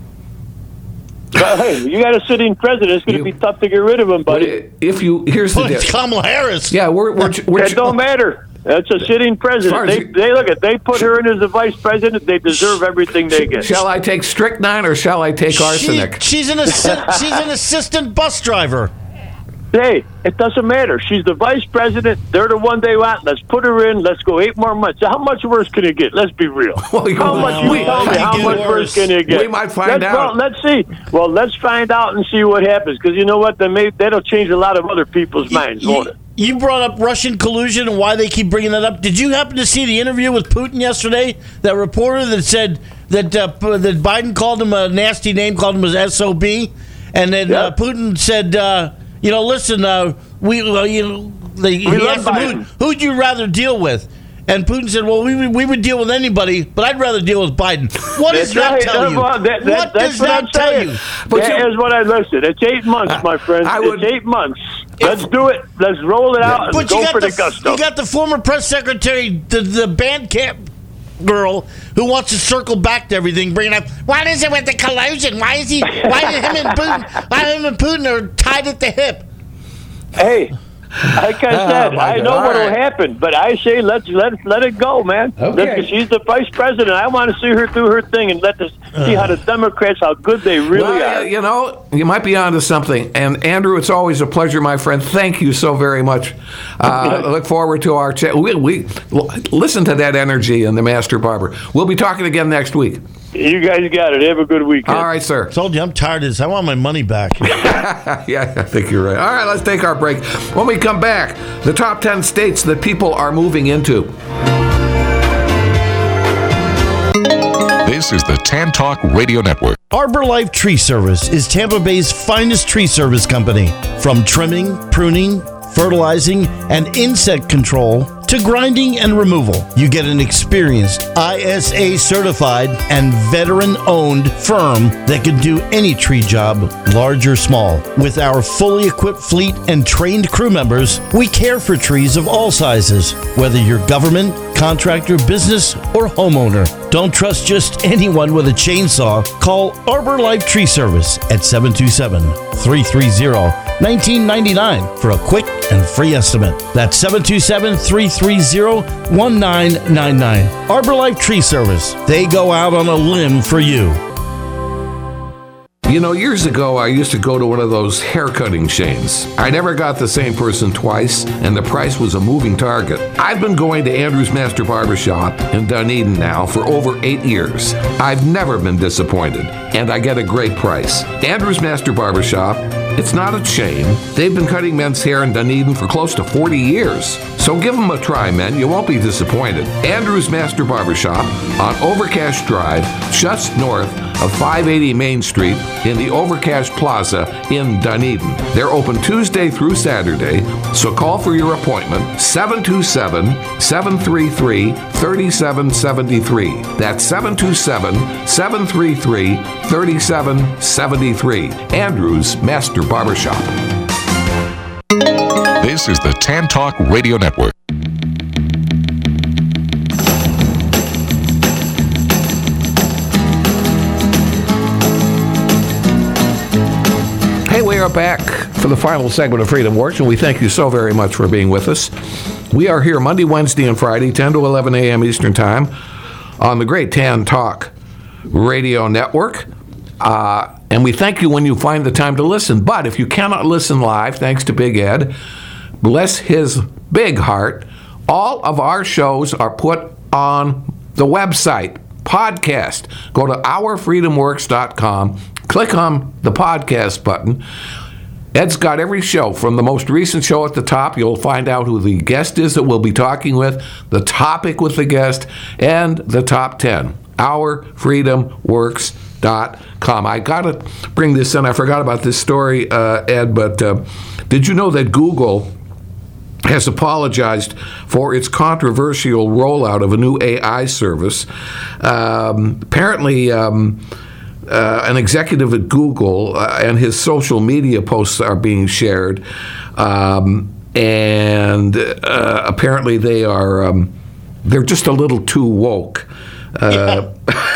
[SPEAKER 7] But hey, you got a sitting president. It's going to
[SPEAKER 3] You-
[SPEAKER 7] be tough to get rid of him, buddy.
[SPEAKER 3] If you here's the
[SPEAKER 4] Well, it's
[SPEAKER 3] deal.
[SPEAKER 4] Kamala Harris.
[SPEAKER 3] Yeah, we're we're, we're
[SPEAKER 7] It don't matter. That's a sitting
[SPEAKER 3] far
[SPEAKER 7] president.
[SPEAKER 3] as
[SPEAKER 7] They,
[SPEAKER 3] you-
[SPEAKER 7] they look at. They put her in as a vice president. They deserve everything they get.
[SPEAKER 3] Shall I take strychnine or shall I take arsenic?
[SPEAKER 4] She, she's an assi- she's an assistant bus driver.
[SPEAKER 7] Hey, it doesn't matter. She's the vice president. They're the one they want. Let's put her in. Let's go eight more months. How much worse can it get? Let's be real.
[SPEAKER 3] Well, you-
[SPEAKER 7] how much?
[SPEAKER 3] we-
[SPEAKER 7] You tell me.
[SPEAKER 4] we
[SPEAKER 7] How
[SPEAKER 4] get
[SPEAKER 7] much
[SPEAKER 4] worse.
[SPEAKER 7] worse can it get?
[SPEAKER 3] We might find
[SPEAKER 7] let's,
[SPEAKER 3] out.
[SPEAKER 7] Well, let's see. Well, let's find out and see what happens. Because you know what? They may, that'll change a lot of other people's minds, won't it?
[SPEAKER 4] You brought up Russian collusion and why they keep bringing that up. Did you happen to see the interview with Putin yesterday? That reporter that said that uh, P- that Biden called him a nasty name, called him his S O B, and then uh,
[SPEAKER 7] Yep.
[SPEAKER 4] Putin said, uh, "You know, listen, uh, we, uh, you know, they, he
[SPEAKER 7] love
[SPEAKER 4] asked him,
[SPEAKER 7] Biden.
[SPEAKER 4] who, who'd you rather deal with?" And Putin said, "Well, we would- we would deal with anybody, but I'd rather deal with Biden." What does
[SPEAKER 7] That's
[SPEAKER 4] that
[SPEAKER 7] right.
[SPEAKER 4] tell you?
[SPEAKER 7] Well, that- that-
[SPEAKER 4] what
[SPEAKER 7] that's
[SPEAKER 4] does
[SPEAKER 7] what
[SPEAKER 4] that
[SPEAKER 7] I'm
[SPEAKER 4] tell
[SPEAKER 7] saying.
[SPEAKER 4] you?
[SPEAKER 3] But
[SPEAKER 7] That
[SPEAKER 3] you-
[SPEAKER 7] is what I listed. It's eight months, my friend.
[SPEAKER 3] I would-
[SPEAKER 7] it's eight months. Let's do it. Let's roll it out and
[SPEAKER 4] But
[SPEAKER 7] go
[SPEAKER 4] you got
[SPEAKER 7] for
[SPEAKER 4] the,
[SPEAKER 7] the gusto.
[SPEAKER 4] you got the former press secretary, the, the band camp girl, who wants to circle back to everything, bringing up, what is it with the collusion? Why is he? Why is him and Putin? Why him and Putin are tied at the hip?
[SPEAKER 7] Hey, like I said,
[SPEAKER 3] Oh, my
[SPEAKER 7] I
[SPEAKER 3] God.
[SPEAKER 7] know
[SPEAKER 3] All
[SPEAKER 7] what'll
[SPEAKER 3] right.
[SPEAKER 7] happen, but I say let's let let it go, man.
[SPEAKER 3] Okay.
[SPEAKER 7] Let's- she's the vice president. I want to see her do her thing and let us see how the Democrats, how good they really
[SPEAKER 3] Well,
[SPEAKER 7] are.
[SPEAKER 3] you know, you might be onto something. And Andrew, it's always a pleasure, my friend. Thank you so very much. Uh, I look forward to our chat. We, we l- listen to that energy in the Master Barber. We'll be talking again next week.
[SPEAKER 7] You guys got it. Have a good weekend.
[SPEAKER 3] All right, sir.
[SPEAKER 4] Told you I'm tired of this. I want my money back.
[SPEAKER 3] Yeah, I think you're right. All right, let's take our break. When we come back, the top ten states that people are moving into.
[SPEAKER 1] This is the Tan Talk Radio Network.
[SPEAKER 4] Arbor Life Tree Service is Tampa Bay's finest tree service company. From trimming, pruning, fertilizing, and insect control to grinding and removal, you get an experienced, I S A certified and veteran owned firm that can do any tree job, large or small. With our fully equipped fleet and trained crew members, we care for trees of all sizes, whether you're government, contractor, business, or homeowner. Don't trust just anyone with a chainsaw. Call Arbor Life Tree Service at seven two seven, three three zero, one nine nine nine for a quick and free estimate. That's seven two seven, three three zero, one nine nine nine. Arbor Life Tree Service. They go out on a limb for you.
[SPEAKER 3] You know, years ago, I used to go to one of those haircutting chains. I never got the same person twice, and the price was a moving target. I've been going to Andrew's Master Barbershop in Dunedin now for over eight years. I've never been disappointed, and I get a great price. Andrew's Master Barbershop, it's not a chain. They've been cutting men's hair in Dunedin for close to forty years. So give them a try, men. You won't be disappointed. Andrew's Master Barbershop on Overcash Drive, just north of five eighty Main Street in the Overcash Plaza in Dunedin. They're open Tuesday through Saturday, so call for your appointment, seven two seven, seven three three, three seven seven three. That's seven two seven, seven three three, three seven seven three. Andrew's Master Barbershop.
[SPEAKER 1] This is the Tan Talk Radio Network.
[SPEAKER 3] Hey, we are back for the final segment of Freedom Works, and we thank you so very much for being with us. We are here Monday, Wednesday, and Friday, ten to eleven a.m. Eastern Time on the great Tan Talk Radio Network. Uh, and we thank you when you find the time to listen. But if you cannot listen live, thanks to Big Ed, bless his big heart, all of our shows are put on the website, podcast. Go to our freedom works dot com, click on the podcast button. Ed's got every show, from the most recent show at the top. You'll find out who the guest is that we'll be talking with, the topic with the guest, and the top ten. our freedom works dot com. I got to bring this in. I forgot about this story, uh, Ed, but uh, did you know that Google has apologized for its controversial rollout of a new A I service? Um, apparently, um, uh, an executive at Google uh, and his social media posts are being shared, um, and uh, apparently they are um, they're just a little too woke. Uh,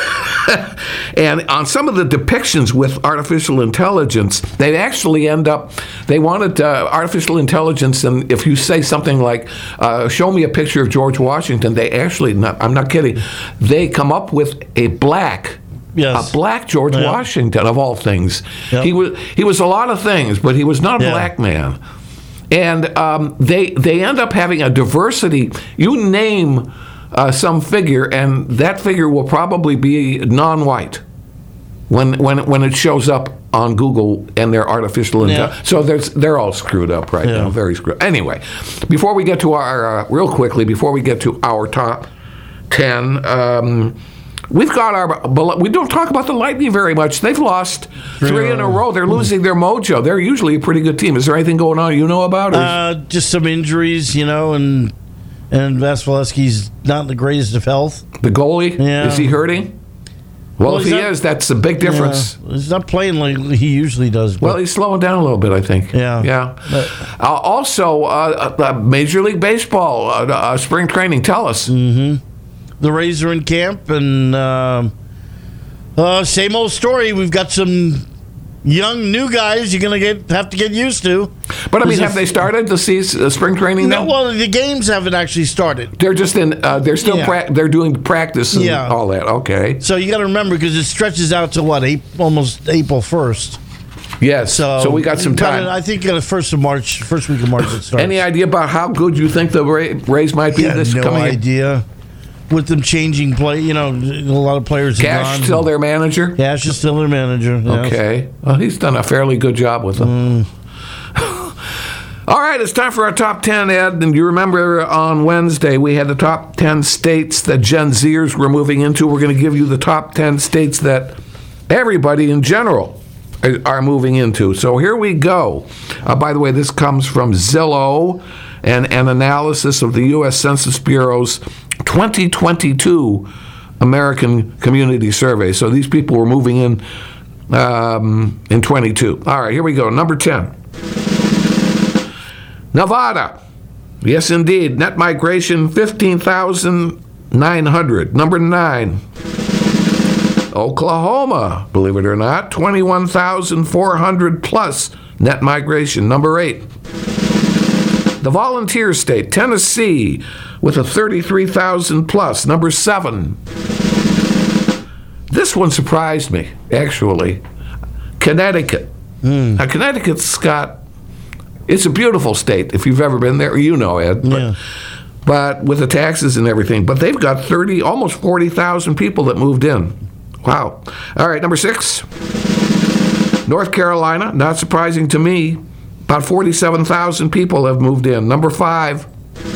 [SPEAKER 3] and on some of the depictions with artificial intelligence, they actually end up, they wanted uh, artificial intelligence, and if you say something like, uh, show me a picture of George Washington, they actually, not, I'm not kidding, they come up with a black,
[SPEAKER 4] yes.
[SPEAKER 3] a black George
[SPEAKER 4] yeah.
[SPEAKER 3] Washington, of all things.
[SPEAKER 4] Yep.
[SPEAKER 3] He was he was a lot of things, but he was not a
[SPEAKER 4] yeah.
[SPEAKER 3] black man. And um, they they end up having a diversity. You name Uh, some figure, and that figure will probably be non-white when when when it shows up on Google and their artificial intelligence.
[SPEAKER 4] Yeah.
[SPEAKER 3] So there's they're all screwed up right
[SPEAKER 4] yeah.
[SPEAKER 3] now, very screwed. Anyway, before we get to our uh, real quickly, before we get to our top ten, um, we've got our. We don't talk about the Lightning very much. They've lost three in a row. They're losing their mojo. They're usually a pretty good team. Is there anything going on you know about? Or
[SPEAKER 4] uh, just some injuries, you know, and. And Vasilevsky's not in the greatest of health.
[SPEAKER 3] The goalie?
[SPEAKER 4] Yeah.
[SPEAKER 3] Is he hurting? Well,
[SPEAKER 4] Well,
[SPEAKER 3] if
[SPEAKER 4] he's
[SPEAKER 3] he
[SPEAKER 4] not-
[SPEAKER 3] is, that's a big difference.
[SPEAKER 4] Yeah, he's not playing like he usually does. But
[SPEAKER 3] Well, he's slowing down a little bit, I think.
[SPEAKER 4] Yeah.
[SPEAKER 3] Yeah.
[SPEAKER 4] But-
[SPEAKER 3] Uh, also, uh, uh, Major League Baseball, uh, uh, spring training, tell us.
[SPEAKER 4] the Rays are in camp, and uh, uh, same old story. We've got some young new guys you're going to get have to get used to.
[SPEAKER 3] But, I mean,
[SPEAKER 4] There's a
[SPEAKER 3] have
[SPEAKER 4] f-
[SPEAKER 3] they started the season, uh, spring training
[SPEAKER 4] No,
[SPEAKER 3] now?
[SPEAKER 4] well, the games haven't actually started.
[SPEAKER 3] They're just in, uh, they're still,
[SPEAKER 4] Yeah.
[SPEAKER 3] prac they're doing practice and
[SPEAKER 4] Yeah.
[SPEAKER 3] all that. Okay.
[SPEAKER 4] So you got to remember, because it stretches out to what, April, almost April first.
[SPEAKER 3] Yes. So,
[SPEAKER 4] So,
[SPEAKER 3] we got some
[SPEAKER 4] but
[SPEAKER 3] time.
[SPEAKER 4] I think uh, the first of March, first week of March it starts.
[SPEAKER 3] Any idea about how good you think the Ra- Rays might be
[SPEAKER 4] Yeah,
[SPEAKER 3] this
[SPEAKER 4] no
[SPEAKER 3] coming in?
[SPEAKER 4] idea. With them changing play, you know, a lot of players. have
[SPEAKER 3] Cash
[SPEAKER 4] gone.
[SPEAKER 3] still their manager?
[SPEAKER 4] Cash is still their manager. yes.
[SPEAKER 3] Okay. Well, he's done a fairly good job with them. All right, it's time for our top ten, Ed. And you remember on Wednesday we had the top ten states that Gen Zers were moving into. We're going to give you the top ten states that everybody in general are moving into. So here we go. Uh, by the way, this comes from Zillow and an analysis of the U S Census Bureau's twenty twenty-two American Community Survey. So these people were moving in um, in twenty-two. All right, here we go. Number ten. Nevada. Yes, indeed. Net migration, fifteen thousand nine hundred. Number nine. Oklahoma, believe it or not, twenty-one thousand four hundred plus net migration. Number eight. The volunteer state, Tennessee, with a thirty-three thousand plus. Number seven. This one surprised me, actually. Connecticut.
[SPEAKER 4] Mm.
[SPEAKER 3] Now, Connecticut's got, it's a beautiful state. If you've ever been there, you know, Ed. But,
[SPEAKER 4] Yeah.
[SPEAKER 3] but with the taxes and everything. But they've got thirty, almost forty thousand people that moved in. Wow. All right, number six. North Carolina, not surprising to me. About forty-seven thousand people have moved in. Number five.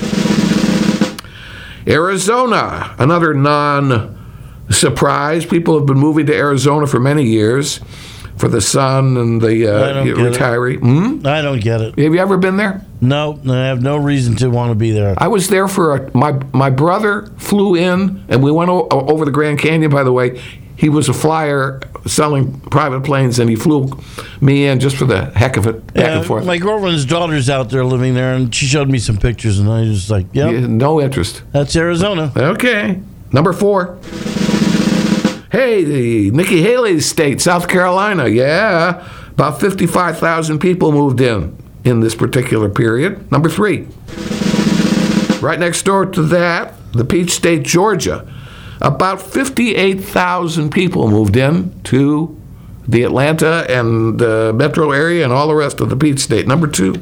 [SPEAKER 3] Arizona, another non-surprise. People have been moving to Arizona for many years for the son and the
[SPEAKER 4] I
[SPEAKER 3] uh,
[SPEAKER 4] don't get
[SPEAKER 3] retiree. Hmm?
[SPEAKER 4] I don't get it.
[SPEAKER 3] Have you ever been there?
[SPEAKER 4] No, I have no reason to want to be there.
[SPEAKER 3] I was there for a, my my brother flew in, and we went o- over the Grand Canyon. By the way, he was a flyer selling private planes, and he flew me in just for the heck of it, back
[SPEAKER 4] Yeah,
[SPEAKER 3] and forth.
[SPEAKER 4] my girlfriend's daughter's out there living there, and she showed me some pictures, and I was just like, yep,
[SPEAKER 3] Yeah, no interest.
[SPEAKER 4] that's Arizona.
[SPEAKER 3] Okay, number four. Hey, the Nikki Haley's state, South Carolina. Yeah, about fifty-five thousand people moved in in this particular period. Number three. Right next door to that, the Peach State, Georgia. About fifty-eight thousand people moved in to the Atlanta and uh, metro area and all the rest of the Peach State. Number two.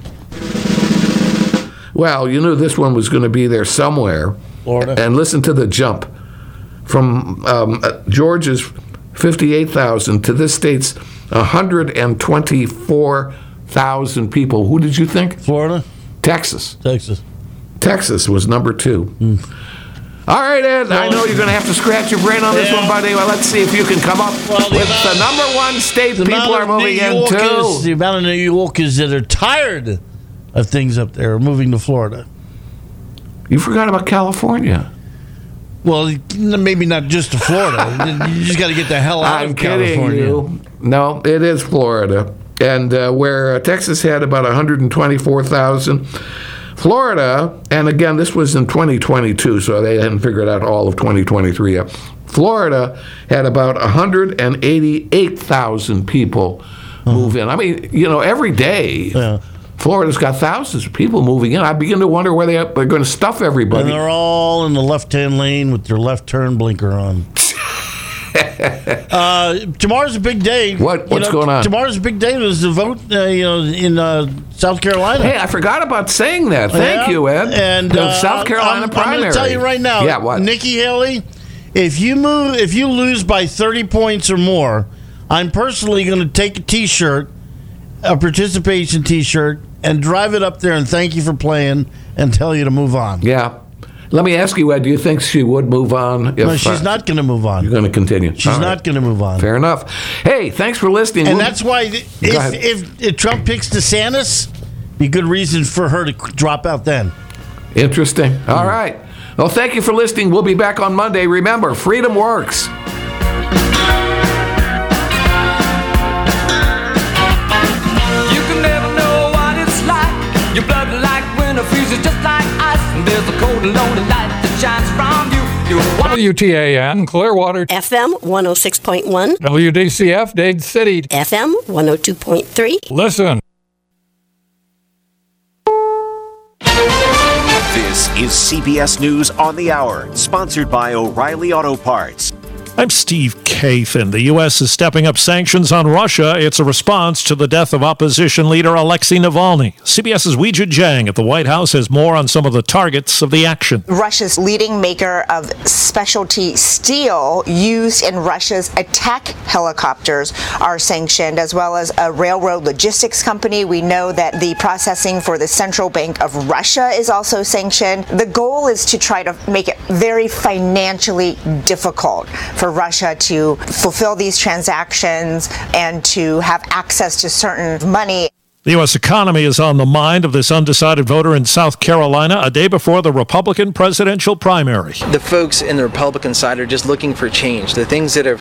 [SPEAKER 3] Well, you knew this one was going to be there somewhere.
[SPEAKER 4] Florida.
[SPEAKER 3] And listen to the jump. From um, uh, Georgia's fifty-eight thousand to this state's one hundred twenty-four thousand people. Who did you think?
[SPEAKER 4] Florida,
[SPEAKER 3] Texas.
[SPEAKER 4] Texas.
[SPEAKER 3] Texas was number two. All right, Ed, I know you're going to have to scratch your brain on this
[SPEAKER 4] Yeah.
[SPEAKER 3] one, buddy. Well, let's see if you can come up
[SPEAKER 4] Well, the
[SPEAKER 3] with
[SPEAKER 4] amount-
[SPEAKER 3] the number one state
[SPEAKER 4] The
[SPEAKER 3] people are
[SPEAKER 4] amount of
[SPEAKER 3] moving
[SPEAKER 4] New Yorkers-
[SPEAKER 3] into.
[SPEAKER 4] The amount of New Yorkers that are tired of things up there are moving to Florida.
[SPEAKER 3] You forgot about California.
[SPEAKER 4] Well, maybe not just to Florida. You just got to get the hell out
[SPEAKER 3] I'm
[SPEAKER 4] of
[SPEAKER 3] kidding
[SPEAKER 4] California.
[SPEAKER 3] you. No, it is Florida. And uh, where uh, Texas had about one hundred twenty-four thousand, Florida, and again, this was in twenty twenty-two, so they hadn't figured out all of twenty twenty-three yet. Florida had about one hundred eighty-eight thousand people move in. I mean, you know, every day,
[SPEAKER 4] Yeah.
[SPEAKER 3] Florida's got thousands of people moving in. I begin to wonder where they, they're going to stuff everybody.
[SPEAKER 4] And they're all in the left-hand lane with their left turn blinker on. uh, tomorrow's a big day.
[SPEAKER 3] What-
[SPEAKER 4] You
[SPEAKER 3] what's
[SPEAKER 4] know,
[SPEAKER 3] going on?
[SPEAKER 4] Tomorrow's a big day. There's a vote, uh, you know, in uh, South Carolina.
[SPEAKER 3] Hey, I forgot about saying that. Thank
[SPEAKER 4] Yeah.
[SPEAKER 3] you, Ed.
[SPEAKER 4] And
[SPEAKER 3] the
[SPEAKER 4] uh,
[SPEAKER 3] South Carolina
[SPEAKER 4] I'm,
[SPEAKER 3] primary.
[SPEAKER 4] I'm going to tell you right now.
[SPEAKER 3] Yeah, what?
[SPEAKER 4] Nikki Haley, if you move, if you lose by thirty points or more, I'm personally going to take a T-shirt, a participation T-shirt, and drive it up there and thank you for playing and tell you to move on.
[SPEAKER 3] Yeah. Let me ask you, Ed, do you think she would move on? If,
[SPEAKER 4] No, she's
[SPEAKER 3] uh,
[SPEAKER 4] not going to move on.
[SPEAKER 3] You're going to continue.
[SPEAKER 4] She's
[SPEAKER 3] All right.
[SPEAKER 4] not going to move on.
[SPEAKER 3] Fair enough. Hey, thanks for listening.
[SPEAKER 4] And
[SPEAKER 3] We'll-
[SPEAKER 4] that's why th-
[SPEAKER 3] ahead.
[SPEAKER 4] if, if if Trump picks DeSantis, be good reason for her to drop out then.
[SPEAKER 3] Interesting. All right. Well, thank you for listening. We'll be back on Monday. Remember, freedom works.
[SPEAKER 6] You can never know what it's like. Your blood like winter freezes just like ice. And there's a cold and lonely light that shines from you. You
[SPEAKER 8] W T A N, Clearwater,
[SPEAKER 9] F M one oh six point one,
[SPEAKER 8] W D C F, Dade City.
[SPEAKER 9] F M one oh two point three.
[SPEAKER 8] Listen.
[SPEAKER 10] This is C B S News on the Hour, sponsored by O'Reilly Auto Parts.
[SPEAKER 11] I'm Steve Kathan. The U S is stepping up sanctions on Russia. It's a response to the death of opposition leader Alexei Navalny. CBS's Weijia Jiang at the White House has more on some of the targets of the action.
[SPEAKER 12] Russia's leading maker of specialty steel used in Russia's attack helicopters are sanctioned, as well as a railroad logistics company. We know that the processing for the Central Bank of Russia is also sanctioned. The goal is to try to make it very financially difficult for for Russia to fulfill these transactions and to have access to certain money.
[SPEAKER 11] The U S economy is on the mind of this undecided voter in South Carolina a day before the Republican presidential primary.
[SPEAKER 13] The folks in the Republican side are just looking for change. The things that have